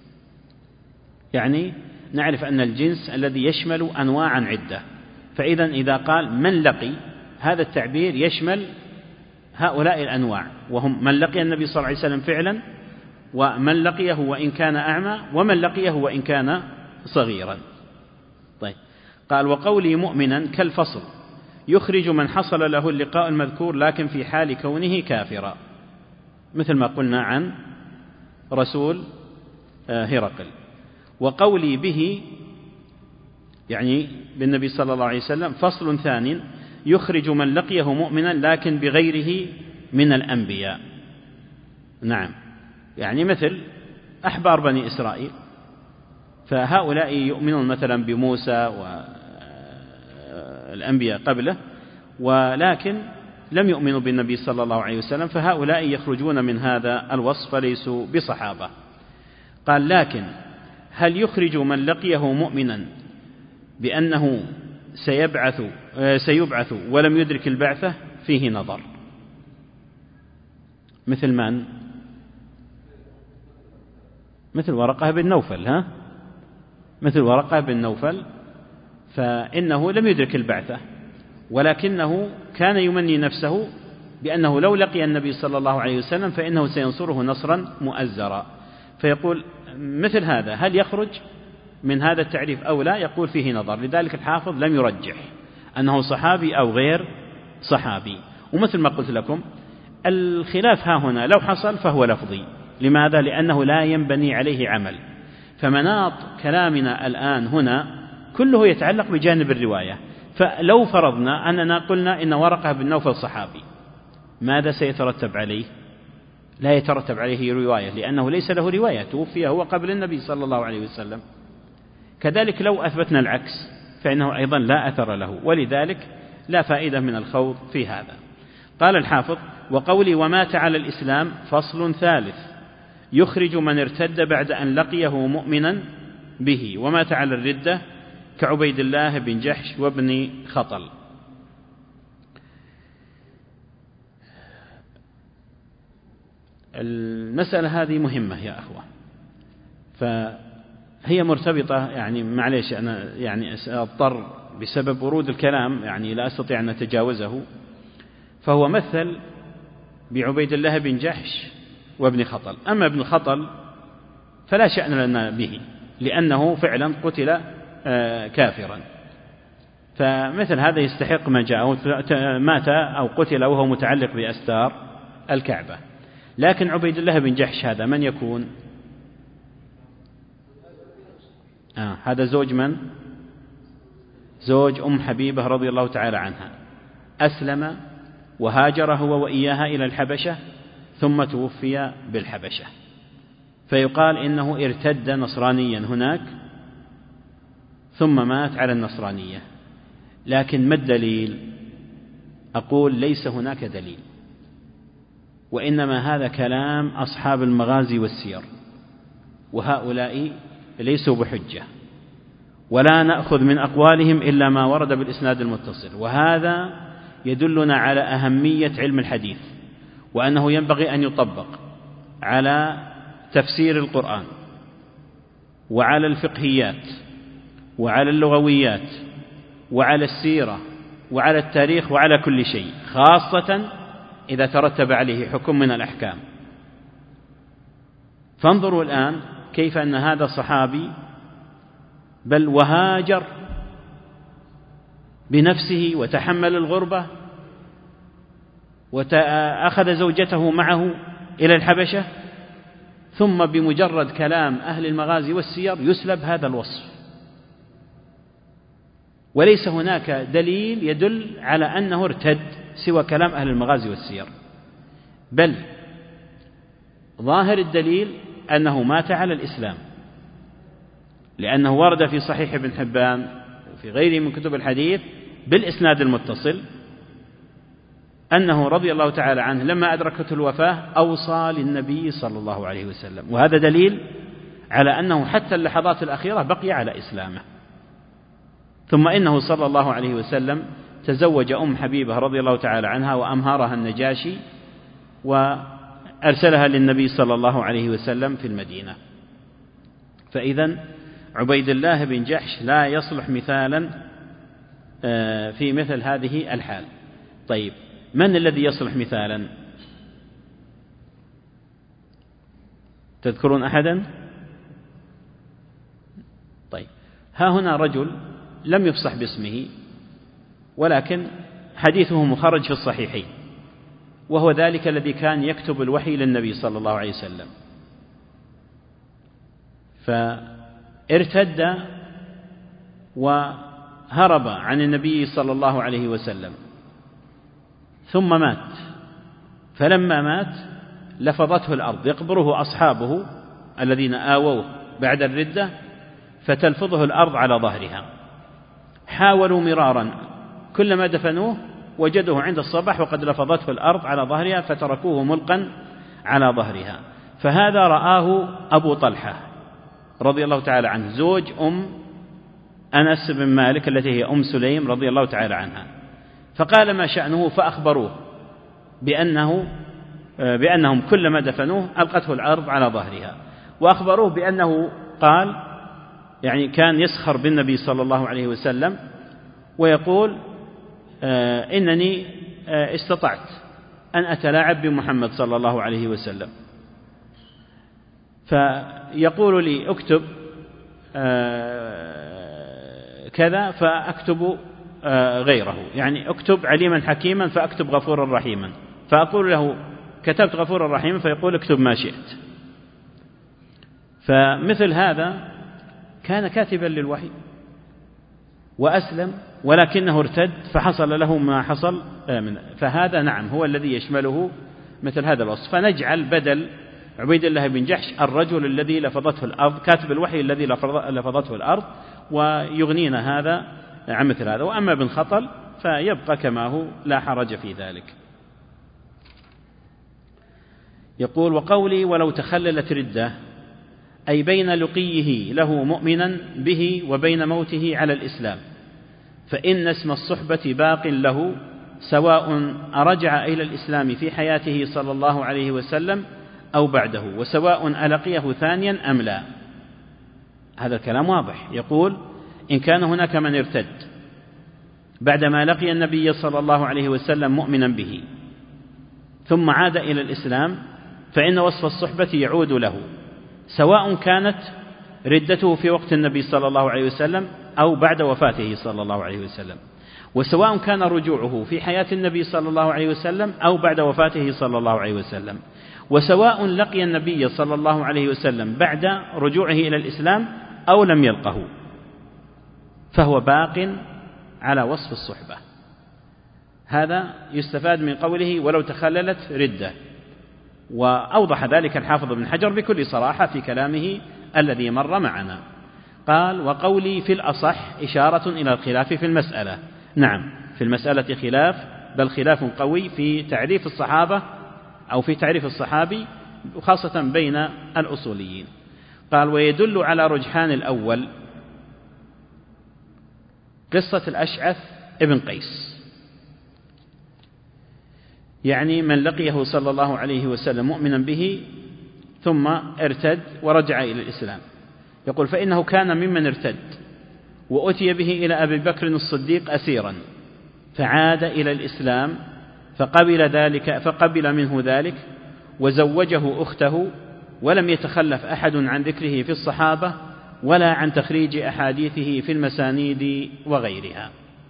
يعني نعرف أن الجنس الذي يشمل أنواعا عدة، فإذا إذا قال من لقي هذا التعبير يشمل هؤلاء الأنواع، وهم من لقي النبي صلى الله عليه وسلم فعلا، ومن لقيه وإن كان أعمى، ومن لقيه وإن كان صغيرا. طيب، قال: وقولي مؤمنا كالفصل يخرج من حصل له اللقاء المذكور لكن في حال كونه كافرا، مثل ما قلنا عن رسول هرقل. وقولي به يعني بالنبي صلى الله عليه وسلم فصل ثاني يخرج من لقيه مؤمنا لكن بغيره من الأنبياء. نعم، يعني مثل أحبار بني إسرائيل، فهؤلاء يؤمنون مثلا بموسى والأنبياء قبله، ولكن لم يؤمنوا بالنبي صلى الله عليه وسلم، فهؤلاء يخرجون من هذا الوصف فليسوا بصحابة. قال: لكن هل يخرج من لقيه مؤمنا بأنه سيبعث ولم يدرك البعثة؟ فيه نظر. مثل من؟ مثل ورقة بن نوفل. مثل ورقة بن نوفل، فإنه لم يدرك البعثة، ولكنه كان يمني نفسه بأنه لو لقي النبي صلى الله عليه وسلم فإنه سينصره نصرا مؤزرا، فيقول مثل هذا هل يخرج من هذا التعريف أو لا يقول فيه نظر. لذلك الحافظ لم يرجح أنه صحابي أو غير صحابي. ومثل ما قلت لكم الخلاف ها هنا لو حصل فهو لفظي. لماذا؟ لأنه لا ينبني عليه عمل. فمناط كلامنا الآن هنا كله يتعلق بجانب الرواية. فلو فرضنا أننا قلنا إن ورقة بن نوفل صحابي، ماذا سيترتب عليه؟ لا يترتب عليه رواية، لأنه ليس له رواية، توفي هو قبل النبي صلى الله عليه وسلم. كذلك لو أثبتنا العكس فإنه أيضا لا أثر له، ولذلك لا فائدة من الخوض في هذا. قال الحافظ: وقولي ومات على الإسلام فصل ثالث يخرج من ارتد بعد أن لقيه مؤمنا به ومات على الردة كعبيد الله بن جحش وابن خطل. المسألة هذه مهمة يا أخوة، فهي مرتبطة، يعني معليش أنا يعني أضطر بسبب ورود الكلام يعني لا أستطيع أن أتجاوزه. فهو مثل بعبيد الله بن جحش وابن خطل. أما ابن خطل فلا شأن لنا به، لأنه فعلا قتل كافرا، فمثل هذا يستحق ما جاء، مات أو قتل وهو متعلق بأستار الكعبة. لكن عبيد الله بن جحش هذا من يكون؟ هذا زوج من؟ زوج أم حبيبة رضي الله تعالى عنها، أسلم وهاجر هو وإياها إلى الحبشة ثم توفي بالحبشة، فيقال إنه ارتد نصرانيا هناك ثم مات على النصرانية. لكن ما الدليل؟ أقول ليس هناك دليل، وإنما هذا كلام أصحاب المغازي والسير، وهؤلاء ليسوا بحجة، ولا نأخذ من أقوالهم إلا ما ورد بالإسناد المتصل. وهذا يدلنا على أهمية علم الحديث، وأنه ينبغي أن يطبق على تفسير القرآن وعلى الفقهيات وعلى اللغويات وعلى السيرة وعلى التاريخ وعلى كل شيء، خاصة إذا ترتب عليه حكم من الأحكام. فانظروا الآن كيف أن هذا صحابي بل وهاجر بنفسه وتحمل الغربة وأخذ زوجته معه إلى الحبشة، ثم بمجرد كلام أهل المغازي والسير يسلب هذا الوصف، وليس هناك دليل يدل على أنه ارتد سوى كلام أهل المغازي والسير، بل ظاهر الدليل أنه مات على الإسلام، لأنه ورد في صحيح ابن حبان وفي غيره من كتب الحديث بالإسناد المتصل أنه رضي الله تعالى عنه لما أدركته الوفاة أوصى للنبي صلى الله عليه وسلم، وهذا دليل على أنه حتى اللحظات الأخيرة بقي على إسلامه. ثم إنه صلى الله عليه وسلم تزوج أم حبيبة رضي الله تعالى عنها وأمهرها النجاشي وأرسلها للنبي صلى الله عليه وسلم في المدينة. فإذن عبيد الله بن جحش لا يصلح مثالا في مثل هذه الحال. طيب من الذي يصلح مثالا؟ تذكرون أحدا؟ طيب ها هنا رجل لم يفصح باسمه ولكن حديثه مخرج في الصحيحين، وهو ذلك الذي كان يكتب الوحي للنبي صلى الله عليه وسلم، فارتد وهرب عن النبي صلى الله عليه وسلم ثم مات. فلما مات لفظته الأرض، يقبره أصحابه الذين آووه بعد الردة فتلفظه الأرض على ظهرها. حاولوا مرارا، كلما دفنوه وجدوه عند الصباح وقد لفظته الأرض على ظهرها فتركوه ملقا على ظهرها. فهذا رآه أبو طلحة رضي الله تعالى عنه زوج أم أنس بن مالك التي هي أم سليم رضي الله تعالى عنها، فقال ما شأنه، فأخبروه بأنهم كلما دفنوه ألقته الأرض على ظهرها، وأخبروه بأنه قال يعني كان يسخر بالنبي صلى الله عليه وسلم ويقول إنني استطعت أن أتلاعب بمحمد صلى الله عليه وسلم، فيقول لي اكتب كذا فأكتب غيره، يعني اكتب عليما حكيما فأكتب غفورا رحيما، فأقول له كتبت غفورا رحيما فيقول اكتب ما شئت. فمثل هذا كان كاتبا للوحي وأسلم ولكنه ارتد فحصل له ما حصل، فهذا نعم هو الذي يشمله مثل هذا الوصف. فنجعل بدل عبيد الله بن جحش الرجل الذي لفظته الأرض، كاتب الوحي الذي لفظته الأرض، ويغنينا هذا عن مثل هذا. وأما ابن خطل فيبقى كما هو لا حرج في ذلك. يقول: وقولي ولو تخللت ردة، أي بين لقيه له مؤمنا به وبين موته على الإسلام، فإن اسم الصحبة باق له سواء أرجع إلى الإسلام في حياته صلى الله عليه وسلم أو بعده، وسواء ألقيه ثانيا أم لا. هذا الكلام واضح. يقول: إن كان هناك من ارتد بعدما لقي النبي صلى الله عليه وسلم مؤمنا به ثم عاد إلى الإسلام فإن وصف الصحبة يعود له، سواء كانت ردته في وقت النبي صلى الله عليه وسلم أو بعد وفاته صلى الله عليه وسلم، وسواء كان رجوعه في حياة النبي صلى الله عليه وسلم أو بعد وفاته صلى الله عليه وسلم، وسواء لقي النبي صلى الله عليه وسلم بعد رجوعه إلى الإسلام أو لم يلقه، فهو باق على وصف الصحبة. هذا يستفاد من قوله ولو تخللت ردة. وأوضح ذلك الحافظ ابن حجر بكل صراحة في كلامه الذي مر معنا. قال: وقولي في الأصح إشارة إلى الخلاف في المسألة. نعم، في المسألة خلاف، بل خلاف قوي في تعريف الصحابة أو في تعريف الصحابي، وخاصة بين الأصوليين. قال: ويدل على رجحان الأول قصة الأشعث ابن قيس، يعني من لقيه صلى الله عليه وسلم مؤمنا به ثم ارتد ورجع إلى الإسلام. يقول: فإنه كان ممن ارتد وأتي به إلى أبي بكر الصديق أسيرا فعاد إلى الإسلام فقبل منه ذلك وزوجه أخته، ولم يتخلف أحد عن ذكره في الصحابة ولا عن تخريج أحاديثه في المسانيد وغيرها.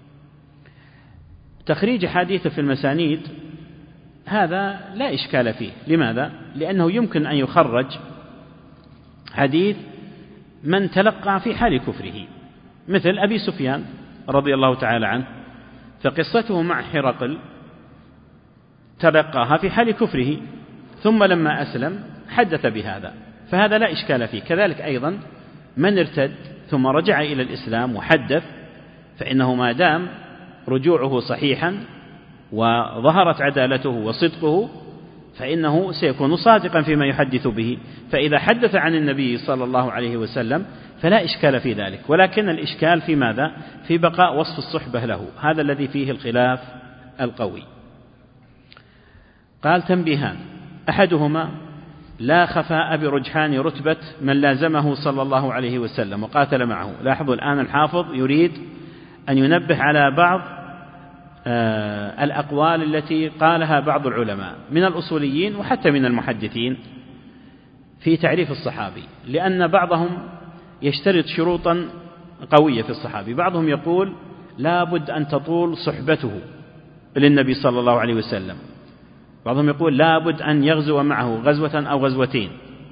تخريج حديثه في المسانيد هذا لا إشكال فيه. لماذا؟ لأنه يمكن أن يخرج حديث من تلقى في حال كفره، مثل أبي سفيان رضي الله تعالى عنه، فقصته مع حرقل تلقاها في حال كفره، ثم لما أسلم حدث بهذا، فهذا لا إشكال فيه. كذلك أيضا من ارتد ثم رجع إلى الإسلام وحدث، فإنه ما دام رجوعه صحيحا وظهرت عدالته وصدقه فإنه سيكون صادقا فيما يحدث به، فإذا حدث عن النبي صلى الله عليه وسلم فلا إشكال في ذلك. ولكن الإشكال في ماذا؟ في بقاء وصف الصحبة له، هذا الذي فيه الخلاف القوي. قال: تنبيهان: أحدهما لا خفاء برجحان رتبة من لازمه صلى الله عليه وسلم وقاتل معه. لاحظوا الآن الحافظ يريد أن ينبه على بعض الأقوال التي قالها بعض العلماء من الأصوليين وحتى من المحدثين في تعريف الصحابي، لأن بعضهم يشترط شروطا قوية في الصحابي. بعضهم يقول لا بد أن تطول صحبته للنبي صلى الله عليه وسلم، بعضهم يقول لا بد أن يغزو معه غزوة أو غزوتين،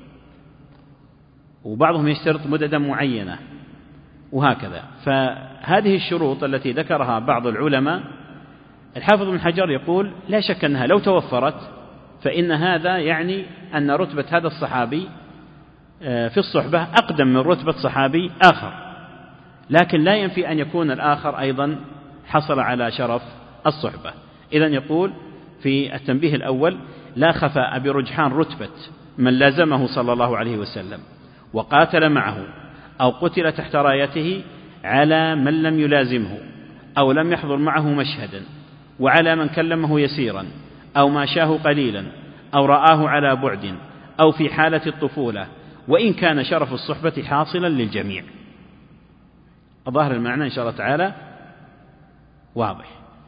وبعضهم يشترط مددا معينة، وهكذا. فهذه الشروط التي ذكرها بعض العلماء الحافظ بن حجر يقول لا شك أنها لو توفرت فإن هذا يعني أن رتبة هذا الصحابي في الصحبة أقدم من رتبة صحابي آخر، لكن لا ينفي أن يكون الآخر أيضا حصل على شرف الصحبة. إذن يقول في التنبيه الأول: لا خفاء برجحان رتبة من لازمه صلى الله عليه وسلم وقاتل معه أو قتل تحت رايته على من لم يلازمه أو لم يحضر معه مشهدا، وعلى من كلمه يسيرا أو ماشاه قليلا أو رآه على بعد أو في حالة الطفولة، وإن كان شرف الصحبة حاصلا للجميع. ظاهر المعنى إن شاء الله تعالى واضح.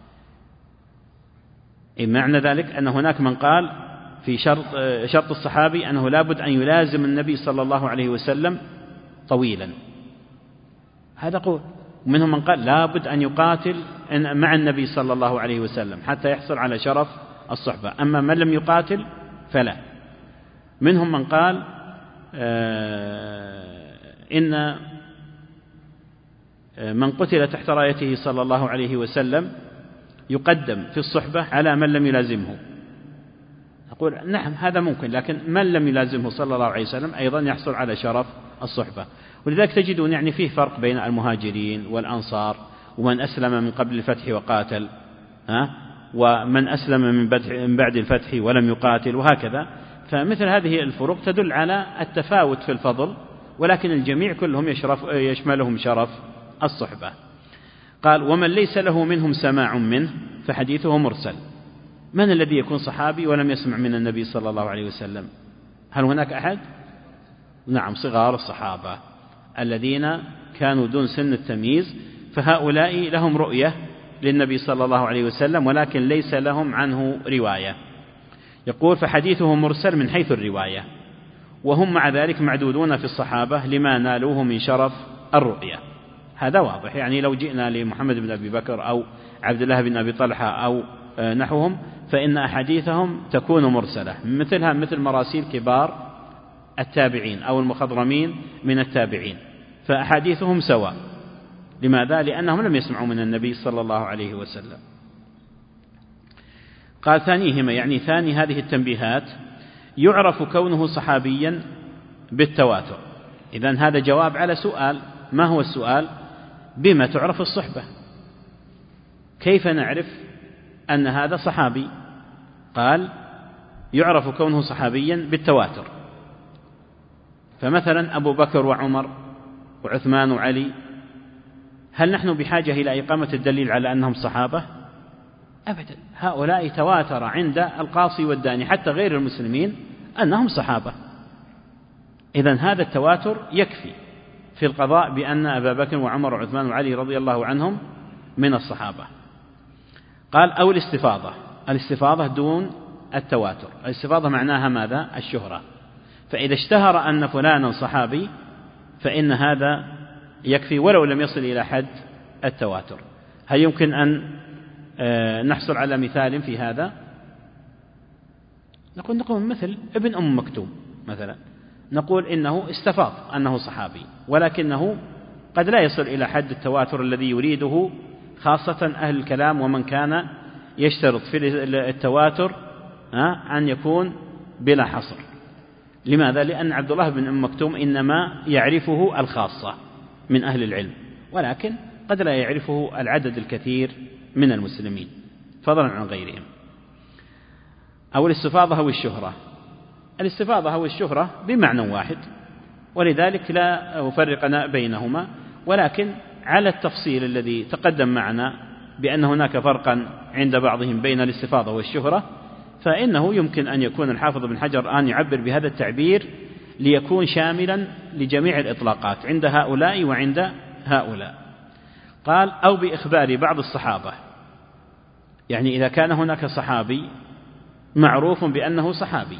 معنى ذلك أن هناك من قال في شرط الصحابي أنه لا بد أن يلازم النبي صلى الله عليه وسلم طويلا، هذا قول. ومنهم من قال لا بد أن يقاتل مع النبي صلى الله عليه وسلم حتى يحصل على شرف الصحبة، أما من لم يقاتل فلا. منهم من قال إن من قتل تحت رايته صلى الله عليه وسلم يقدم في الصحبة على من لم يلازمه. أقول نعم هذا ممكن، لكن من لم يلازمه صلى الله عليه وسلم أيضا يحصل على شرف الصحبة. ولذلك تجدون يعني فيه فرق بين المهاجرين والأنصار، ومن أسلم من قبل الفتح وقاتل، ومن أسلم من بعد الفتح ولم يقاتل، وهكذا. فمثل هذه الفروق تدل على التفاوت في الفضل، ولكن الجميع كلهم يشملهم شرف الصحبة. قال ومن ليس له منهم سماع منه فحديثه مرسل. من الذي يكون صحابي ولم يسمع من النبي صلى الله عليه وسلم؟ هل هناك أحد؟ نعم، صغار الصحابة الذين كانوا دون سن التمييز، فهؤلاء لهم رؤية للنبي صلى الله عليه وسلم ولكن ليس لهم عنه رواية. يقول فحديثه مرسل من حيث الرواية، وهم مع ذلك معدودون في الصحابة لما نالوه من شرف الرؤية. هذا واضح. يعني لو جئنا لمحمد بن أبي بكر أو عبد الله بن أبي طلحة أو نحوهم فإن أحاديثهم تكون مرسلة، مثلها مثل مراسيل كبار التابعين أو المخضرمين من التابعين، فأحاديثهم سواء. لماذا؟ لأنهم لم يسمعوا من النبي صلى الله عليه وسلم. قال ثانيهما، يعني ثاني هذه التنبيهات، يعرف كونه صحابيا بالتواتر. إذن هذا جواب على سؤال. ما هو السؤال؟ بما تعرف الصحبة؟ كيف نعرف أن هذا صحابي؟ قال يعرف كونه صحابيا بالتواتر. فمثلا أبو بكر وعمر وعثمان وعلي، هل نحن بحاجة إلى إقامة الدليل على أنهم صحابة؟ أبدا، هؤلاء تواتر عند القاصي والداني حتى غير المسلمين أنهم صحابة. إذن هذا التواتر يكفي في القضاء بأن أبا بكر وعمر وعثمان وعلي رضي الله عنهم من الصحابة. قال أو الاستفاضة. الاستفاضة دون التواتر. الاستفاضة معناها ماذا؟ الشهرة. فإذا اشتهر أن فلانا صحابي فإن هذا يكفي ولو لم يصل إلى حد التواتر. هل يمكن أن نحصل على مثال في هذا؟ نقول مثل ابن أم مكتوم مثلا، نقول إنه استفاض أنه صحابي، ولكنه قد لا يصل إلى حد التواتر الذي يريده خاصة أهل الكلام، ومن كان يشترط في التواتر أن يكون بلا حصر. لماذا؟ لأن عبد الله بن أم مكتوم إنما يعرفه الخاصة من أهل العلم، ولكن قد لا يعرفه العدد الكثير من المسلمين فضلا عن غيرهم. أو الاستفاضة أو الشهرة. الاستفاضة أو الشهرة بمعنى واحد، ولذلك لا أفرق بينهما، ولكن على التفصيل الذي تقدم معنا بأن هناك فرقا عند بعضهم بين الاستفاضة والشهرة، فإنه يمكن أن يكون الحافظ بن حجر أن يعبر بهذا التعبير ليكون شاملا لجميع الإطلاقات عند هؤلاء وعند هؤلاء. قال أو بإخبار بعض الصحابة، يعني إذا كان هناك صحابي معروف بأنه صحابي،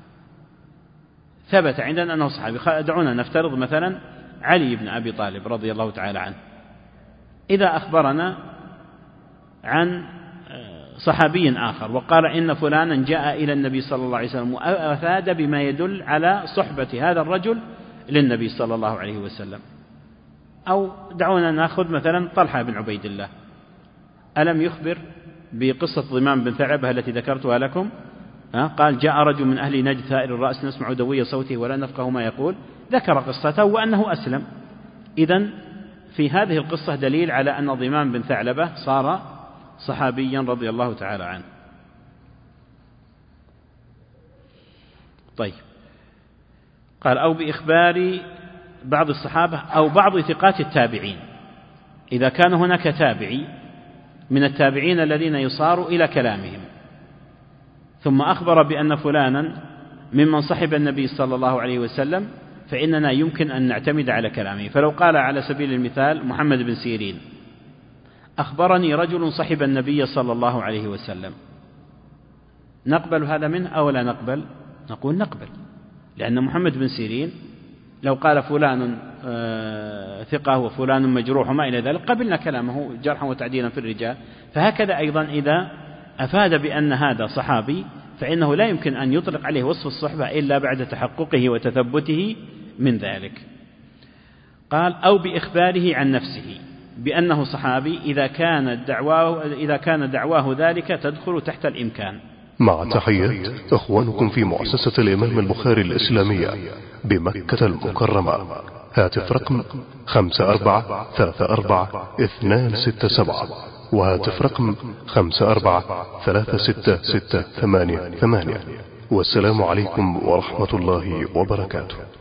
ثبت عندنا أنه صحابي. دعونا نفترض مثلا علي بن أبي طالب رضي الله تعالى عنه، إذا أخبرنا عن صحابي آخر وقال إن فلانا جاء إلى النبي صلى الله عليه وسلم وأفاد بما يدل على صحبة هذا الرجل للنبي صلى الله عليه وسلم. أو دعونا نأخذ مثلا طلحة بن عبيد الله، ألم يخبر بقصة ضمام بن ثعلبة التي ذكرتها لكم؟ قال جاء رجل من أهل نجد ثائر الرأس نسمع دوي صوته ولا نفقه ما يقول، ذكر قصته وأنه أسلم. إذن في هذه القصة دليل على أن ضمام بن ثعلبة صار صحابيا رضي الله تعالى عنه. طيب، قال أو بإخبار بعض الصحابة أو بعض ثقات التابعين. إذا كان هناك تابعي من التابعين الذين يصار إلى كلامهم ثم أخبر بأن فلانا ممن صحب النبي صلى الله عليه وسلم، فإننا يمكن أن نعتمد على كلامه. فلو قال على سبيل المثال محمد بن سيرين أخبرني رجل صحب النبي صلى الله عليه وسلم، نقبل هذا منه أو لا نقبل؟ نقول نقبل، لأن محمد بن سيرين لو قال فلان ثقة وفلان مجروح وما إلى ذلك قبلنا كلامه جرحا وتعديلا في الرجال. فهكذا أيضا إذا أفاد بأن هذا صحابي فإنه لا يمكن أن يطلق عليه وصف الصحبة إلا بعد تحققه وتثبته من ذلك. قال أو بإخباره عن نفسه بأنه صحابي إذا كان دعواه ذلك تدخل تحت الإمكان. مع تحية إخوانكم في مؤسسة الإمام البخاري الإسلامية بمكة المكرمة. هاتف رقم 5434-267 وهاتف رقم 543668. والسلام عليكم ورحمة الله وبركاته.